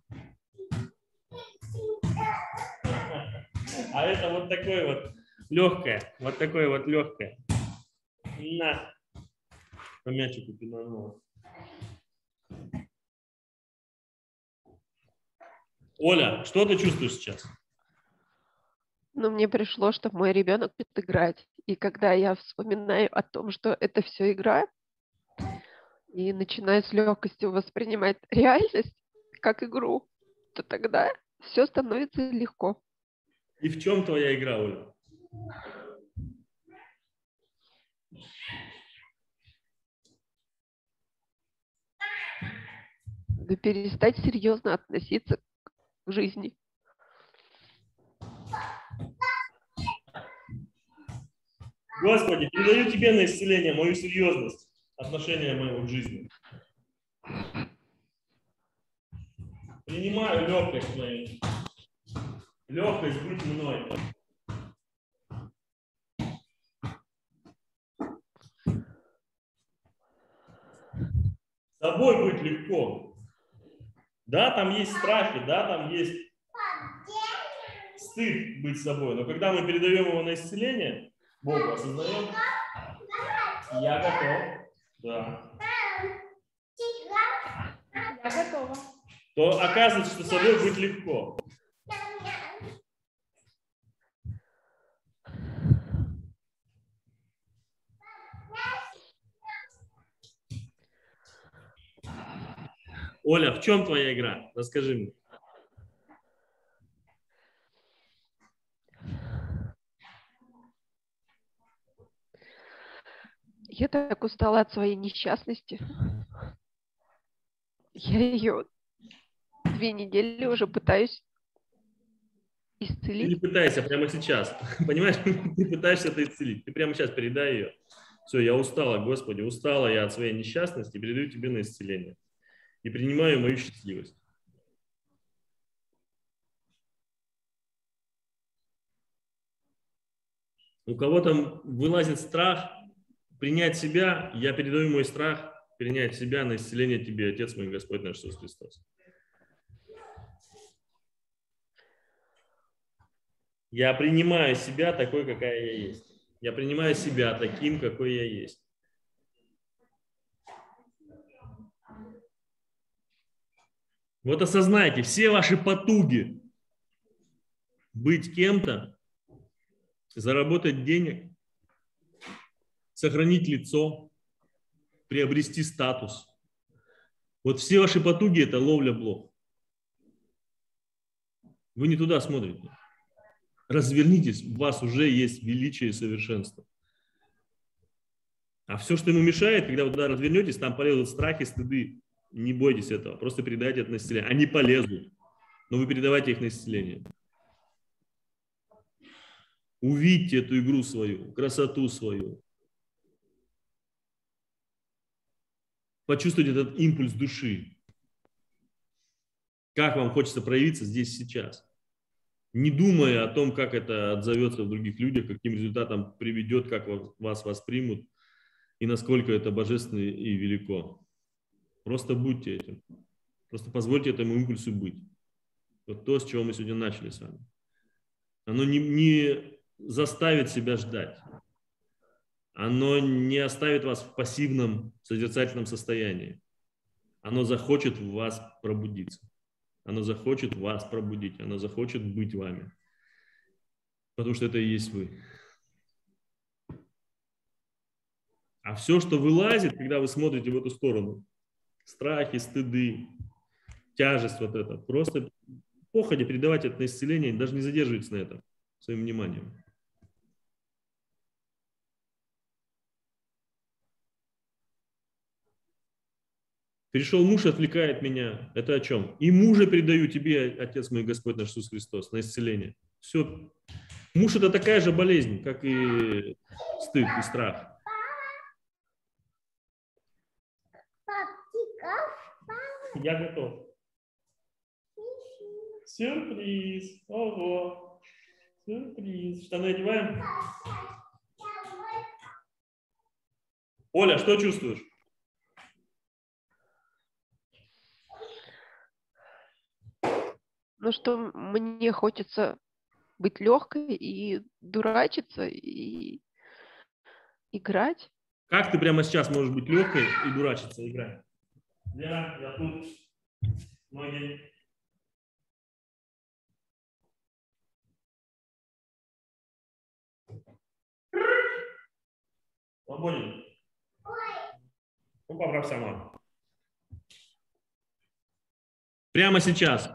А это вот такое вот легкое, вот такое вот легкое. На. По мячику пинанула. Оля, что ты чувствуешь сейчас? Ну, мне пришло, что мой ребенок будет играть. И когда я вспоминаю о том, что это все игра, и начинаю с легкостью воспринимать реальность как игру, то тогда все становится легко. И в чем твоя игра, Оля? Да перестать серьезно относиться к жизни. Господи, передаю Тебе на исцеление мою серьезность, отношение моего к жизни. Принимаю легкость твою. Легкость быть мной. С собой быть легко. Да, там есть страхи, да, там есть стыд быть собой. Но когда мы передаем его на исцеление, Богу осознаем, я готов, да. Я готова. То оказывается, что с собой быть легко. Оля, в чем твоя игра? Расскажи мне. Я так устала от своей несчастности. Я ее две недели уже пытаюсь Ты не исцелить. пытайся прямо сейчас. Понимаешь, ты пытаешься это исцелить. Ты прямо сейчас передай ее. Все, я устала, Господи, устала я от своей несчастности, передаю тебе на исцеление. И принимаю мою счастливость. У кого-то вылазит страх принять себя, я передаю мой страх принять себя на исцеление тебе, Отец мой, Господь наш Иисус Христос. Я принимаю себя такой, какая я есть. Я принимаю себя таким, какой я есть. Вот осознайте, все ваши потуги быть кем-то, заработать денег, сохранить лицо, приобрести статус. Вот все ваши потуги – это ловля блох. Вы не туда смотрите. Развернитесь, у вас уже есть величие и совершенство. А все, что ему мешает, когда вы туда развернетесь, там полезут страхи, стыды. Не бойтесь этого, просто передайте это на исцеление. Они полезут, но вы передавайте их на исцеление. Увидьте эту игру свою, красоту свою. Почувствуйте этот импульс души. Как вам хочется проявиться здесь сейчас. Не думая о том, как это отзовется в других людях, каким результатом приведет, как вас воспримут и насколько это божественно и велико. Просто будьте этим. Просто позвольте этому импульсу быть. Вот то, с чего мы сегодня начали с вами. Оно не, не заставит себя ждать. Оно не оставит вас в пассивном созерцательном состоянии. Оно захочет в вас пробудиться. Оно захочет вас пробудить. Оно захочет быть вами. Потому что это и есть вы. А все, что вылазит, когда вы смотрите в эту сторону, страхи, стыды, тяжесть вот это, просто походя передавайте это на исцеление, даже не задерживайтесь на этом своим вниманием. Пришел муж, отвлекает меня. Это о чем? И мужа передаю тебе, Отец мой, Господь наш Иисус Христос, на исцеление. Все. Муж – это такая же болезнь, как и стыд и страх. Я готов. Сюрприз. Ого. Сюрприз. Штаны одеваем? Оля, что чувствуешь? Ну, что мне хочется быть легкой и дурачиться, и играть. Как ты прямо сейчас можешь быть легкой и дурачиться, играть? Лера, я тут. Ноги. Свободен. Ну, поправь сама. Прямо сейчас.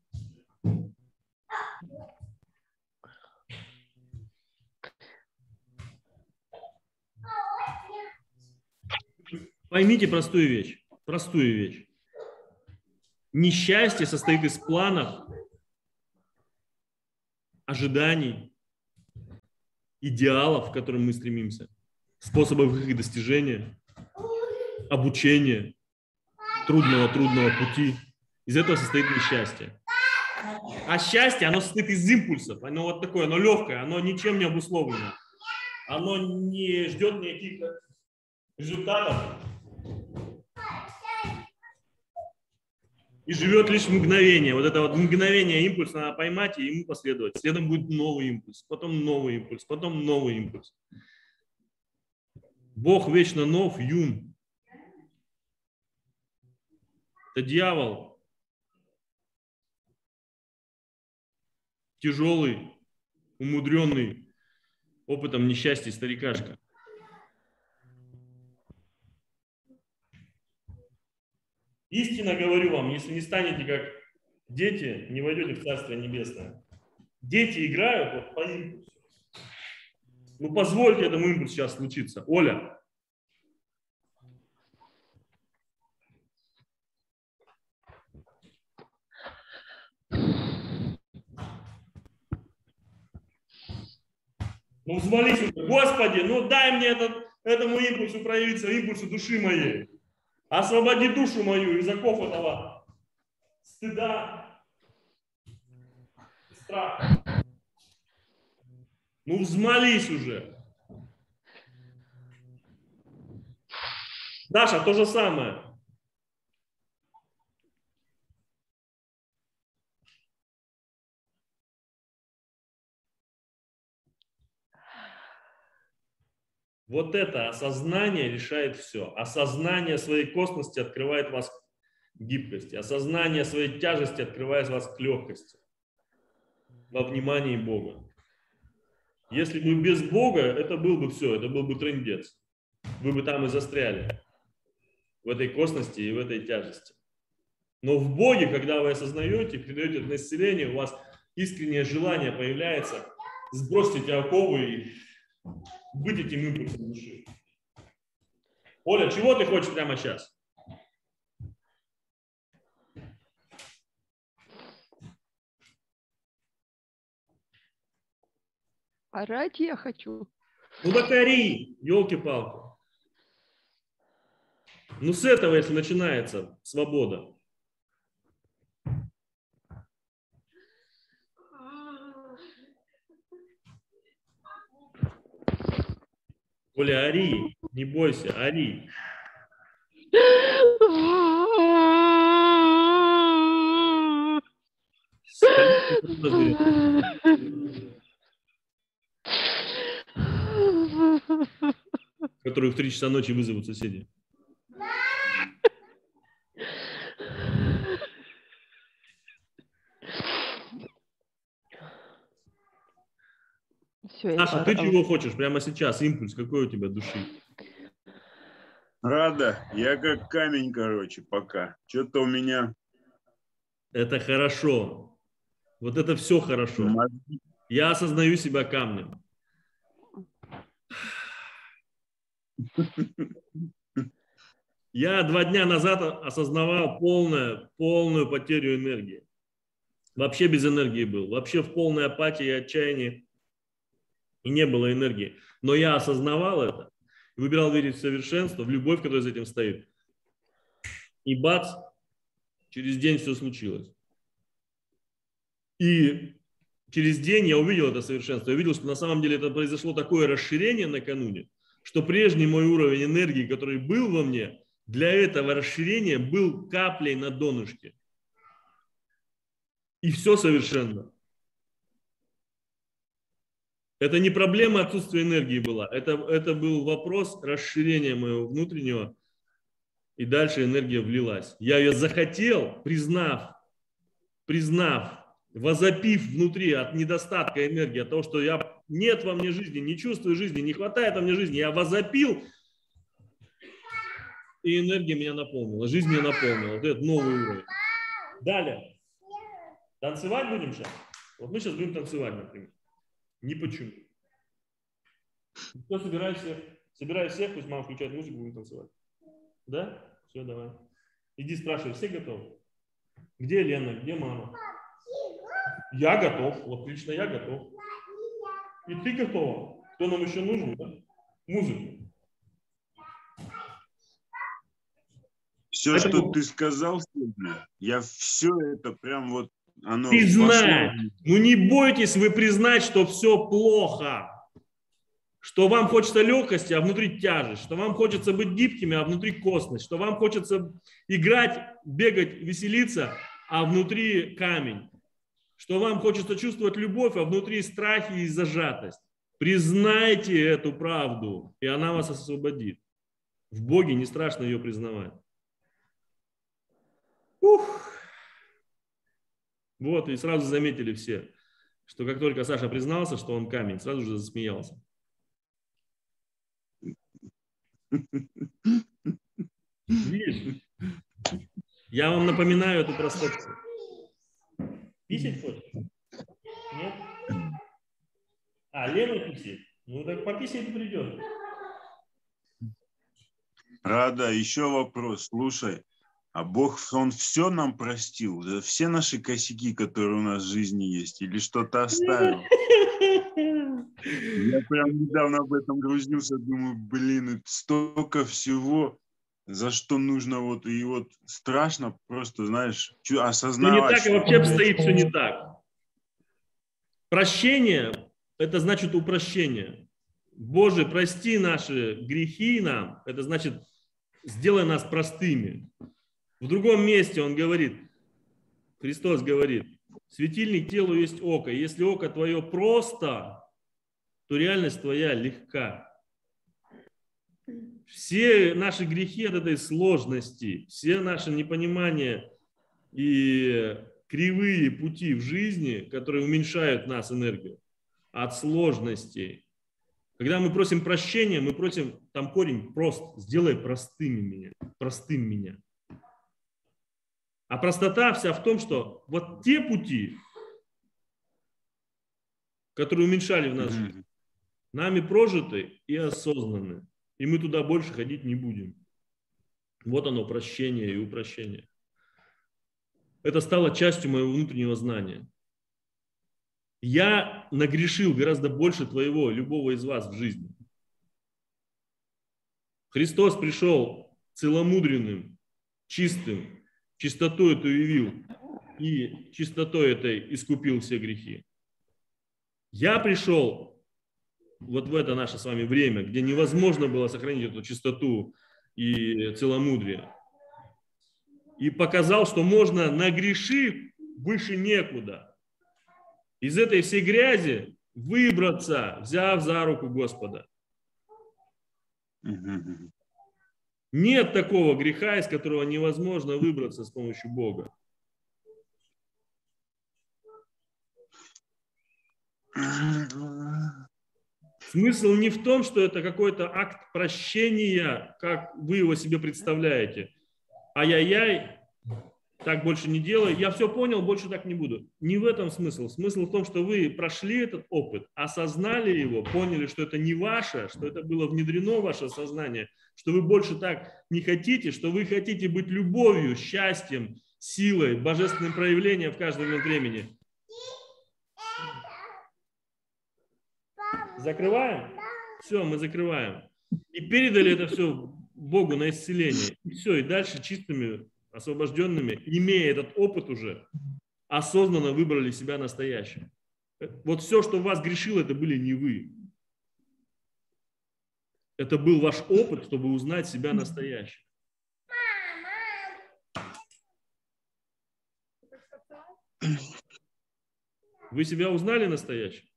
Поймите простую вещь. Простую вещь. Несчастье состоит из планов, ожиданий, идеалов, к которым мы стремимся, способов их достижения, обучения, трудного-трудного пути. Из этого состоит несчастье. А счастье, оно состоит из импульсов. Оно вот такое, оно легкое, оно ничем не обусловлено. Оно не ждет никаких результатов. И живет лишь мгновение. Вот это вот мгновение импульса надо поймать и ему последовать. Следом будет новый импульс, потом новый импульс, потом новый импульс. Бог вечно нов, юн. Это дьявол. Тяжелый, умудренный опытом несчастья старикашка. Истинно говорю вам, если не станете как дети, не войдете в Царствие Небесное. Дети играют вот по импульсу. Ну, позвольте этому импульсу сейчас случиться. Оля. Ну, взмолись, Господи, ну дай мне этот, этому импульсу проявиться, импульсу души моей. Освободи душу мою из оков этого стыда, страха. Ну, взмолись уже. Даша, то же самое. Вот это осознание решает все. Осознание своей косности открывает вас к гибкости. Осознание своей тяжести открывает вас к легкости. Во внимании Бога. Если бы без Бога, это был бы все, это был бы трындец. Вы бы там и застряли. В этой косности и в этой тяжести. Но в Боге, когда вы осознаете, передаете это на исцеление, у вас искреннее желание появляется сбросить эти оковы и быть этим импульсом души. Оля, чего ты хочешь прямо сейчас? Орать я хочу. Ну так ори, елки-палки. Ну с этого, если начинается свобода. Оля, ори, не бойся, ори. Которую в три часа ночи вызовут соседи. Все, Саша, ты чего хочешь прямо сейчас? Импульс какой у тебя души? Рада, я как камень, короче, пока. Что-то у меня... Это хорошо. Вот это все хорошо. Мозги. Я осознаю себя камнем. Я два дня назад осознавал полную, полную потерю энергии. Вообще без энергии был. Вообще в полной апатии и отчаянии. И не было энергии. Но я осознавал это. И выбирал верить в совершенство, в любовь, которая за этим стоит. И бац, через день все случилось. И через день я увидел это совершенство. Я увидел, что на самом деле это произошло такое расширение накануне, что прежний мой уровень энергии, который был во мне, для этого расширения был каплей на донышке. И все совершенно. Это не проблема отсутствия энергии была. Это, это был вопрос расширения моего внутреннего. И дальше энергия влилась. Я ее захотел, признав, признав, возопив внутри от недостатка энергии, от того, что я, нет во мне жизни, не чувствую жизни, не хватает во мне жизни. Я возопил, и энергия меня наполнила, жизнь меня наполнила. Вот этот новый уровень. Далее. Танцевать будем сейчас? Вот мы сейчас будем танцевать, например. Ни почему. Кто собирает всех? Собирай всех, пусть мама включает музыку, будем танцевать. Да? Все, давай. Иди спрашивай, все готовы? Где Лена, где мама? Я готов. Вот лично я готов. И ты готова? Кто нам еще нужен? Да? Музыку. Все, Это... что ты сказал сегодня, я все это прям вот оно признать. пошло. Ну не бойтесь вы признать, что все плохо. Что вам хочется легкости, а внутри тяжесть. Что вам хочется быть гибкими, а внутри косность. Что вам хочется играть, бегать, веселиться, а внутри камень. Что вам хочется чувствовать любовь, а внутри страхи и зажатость. Признайте эту правду, и она вас освободит. В Боге не страшно ее признавать. Ух. Вот, и сразу заметили все, что как только Саша признался, что он камень, сразу же засмеялся. Видишь? Я вам напоминаю эту простоту. Писать хочешь? Нет? А, Лена писает? Ну так пописать придет. Рада, еще вопрос. Слушай, а Бог, Он все нам простил? За все наши косяки, которые у нас в жизни есть? Или что-то оставил? Я прям недавно об этом грузился, думаю, блин, это столько всего, за что нужно вот, и вот страшно просто, знаешь, чу- Все не осознавать. так, и что- вообще обстоит все не так. Прощение – это значит упрощение. Боже, прости наши грехи нам, это значит, сделай нас простыми. В другом месте он говорит, Христос говорит, светильник телу есть око. Если око твое просто, то реальность твоя легка. Все наши грехи от этой сложности, все наши непонимания и кривые пути в жизни, которые уменьшают нас энергию, от сложностей. Когда мы просим прощения, мы просим, там корень прост, сделай простым меня, простым меня. А простота вся в том, что вот те пути, которые уменьшали в нас Мгм. жизнь, нами прожиты и осознаны. И мы туда больше ходить не будем. Вот оно, прощение и упрощение. Это стало частью моего внутреннего знания. Я нагрешил гораздо больше твоего, любого из вас в жизни. Христос пришел целомудренным, чистым, чистоту эту явил, и чистотой этой искупил все грехи. Я пришел вот в это наше с вами время, где невозможно было сохранить эту чистоту и целомудрие, и показал, что можно, нагрешив, выше некуда. Из этой всей грязи выбраться, взяв за руку Господа. Мгм. Нет такого греха, из которого невозможно выбраться с помощью Бога. Смысл не в том, что это какой-то акт прощения, как вы его себе представляете. Ай-яй-яй, так больше не делай. Я все понял, больше так не буду. Не в этом смысл. Смысл в том, что вы прошли этот опыт, осознали его, поняли, что это не ваше, что это было внедрено в ваше сознание, что вы больше так не хотите, что вы хотите быть любовью, счастьем, силой, божественным проявлением в каждый момент времени. Закрываем? Все, мы закрываем. И передали это все Богу на исцеление. И все, и дальше чистыми, освобожденными, имея этот опыт уже, осознанно выбрали себя настоящим. Вот все, что в вас грешило, это были не вы. Это был ваш опыт, чтобы узнать себя настоящим. Вы себя узнали настоящим?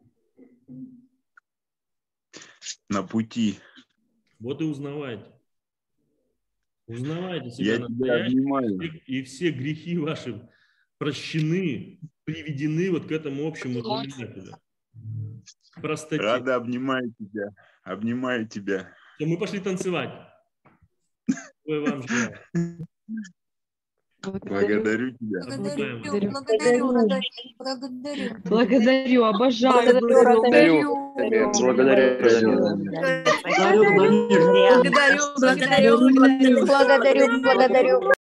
На пути. Вот и узнавайте. Узнавайте себя Я тебя настоящим, обнимаю. и все грехи ваши прощены, приведены вот к этому общему знаменателю. К простоте. Рада, обнимаю тебя. Обнимаю тебя. То мы пошли танцевать. Ой, вам желаю. Благодарю тебя. Благодарю, Благодарю. благодарю, благодарю. Благодарю, обожаю. Благодарю, Благодарю. благодарю. Благодарю. Благодарю, благодарю, благодарю. Благодарю, благодарю.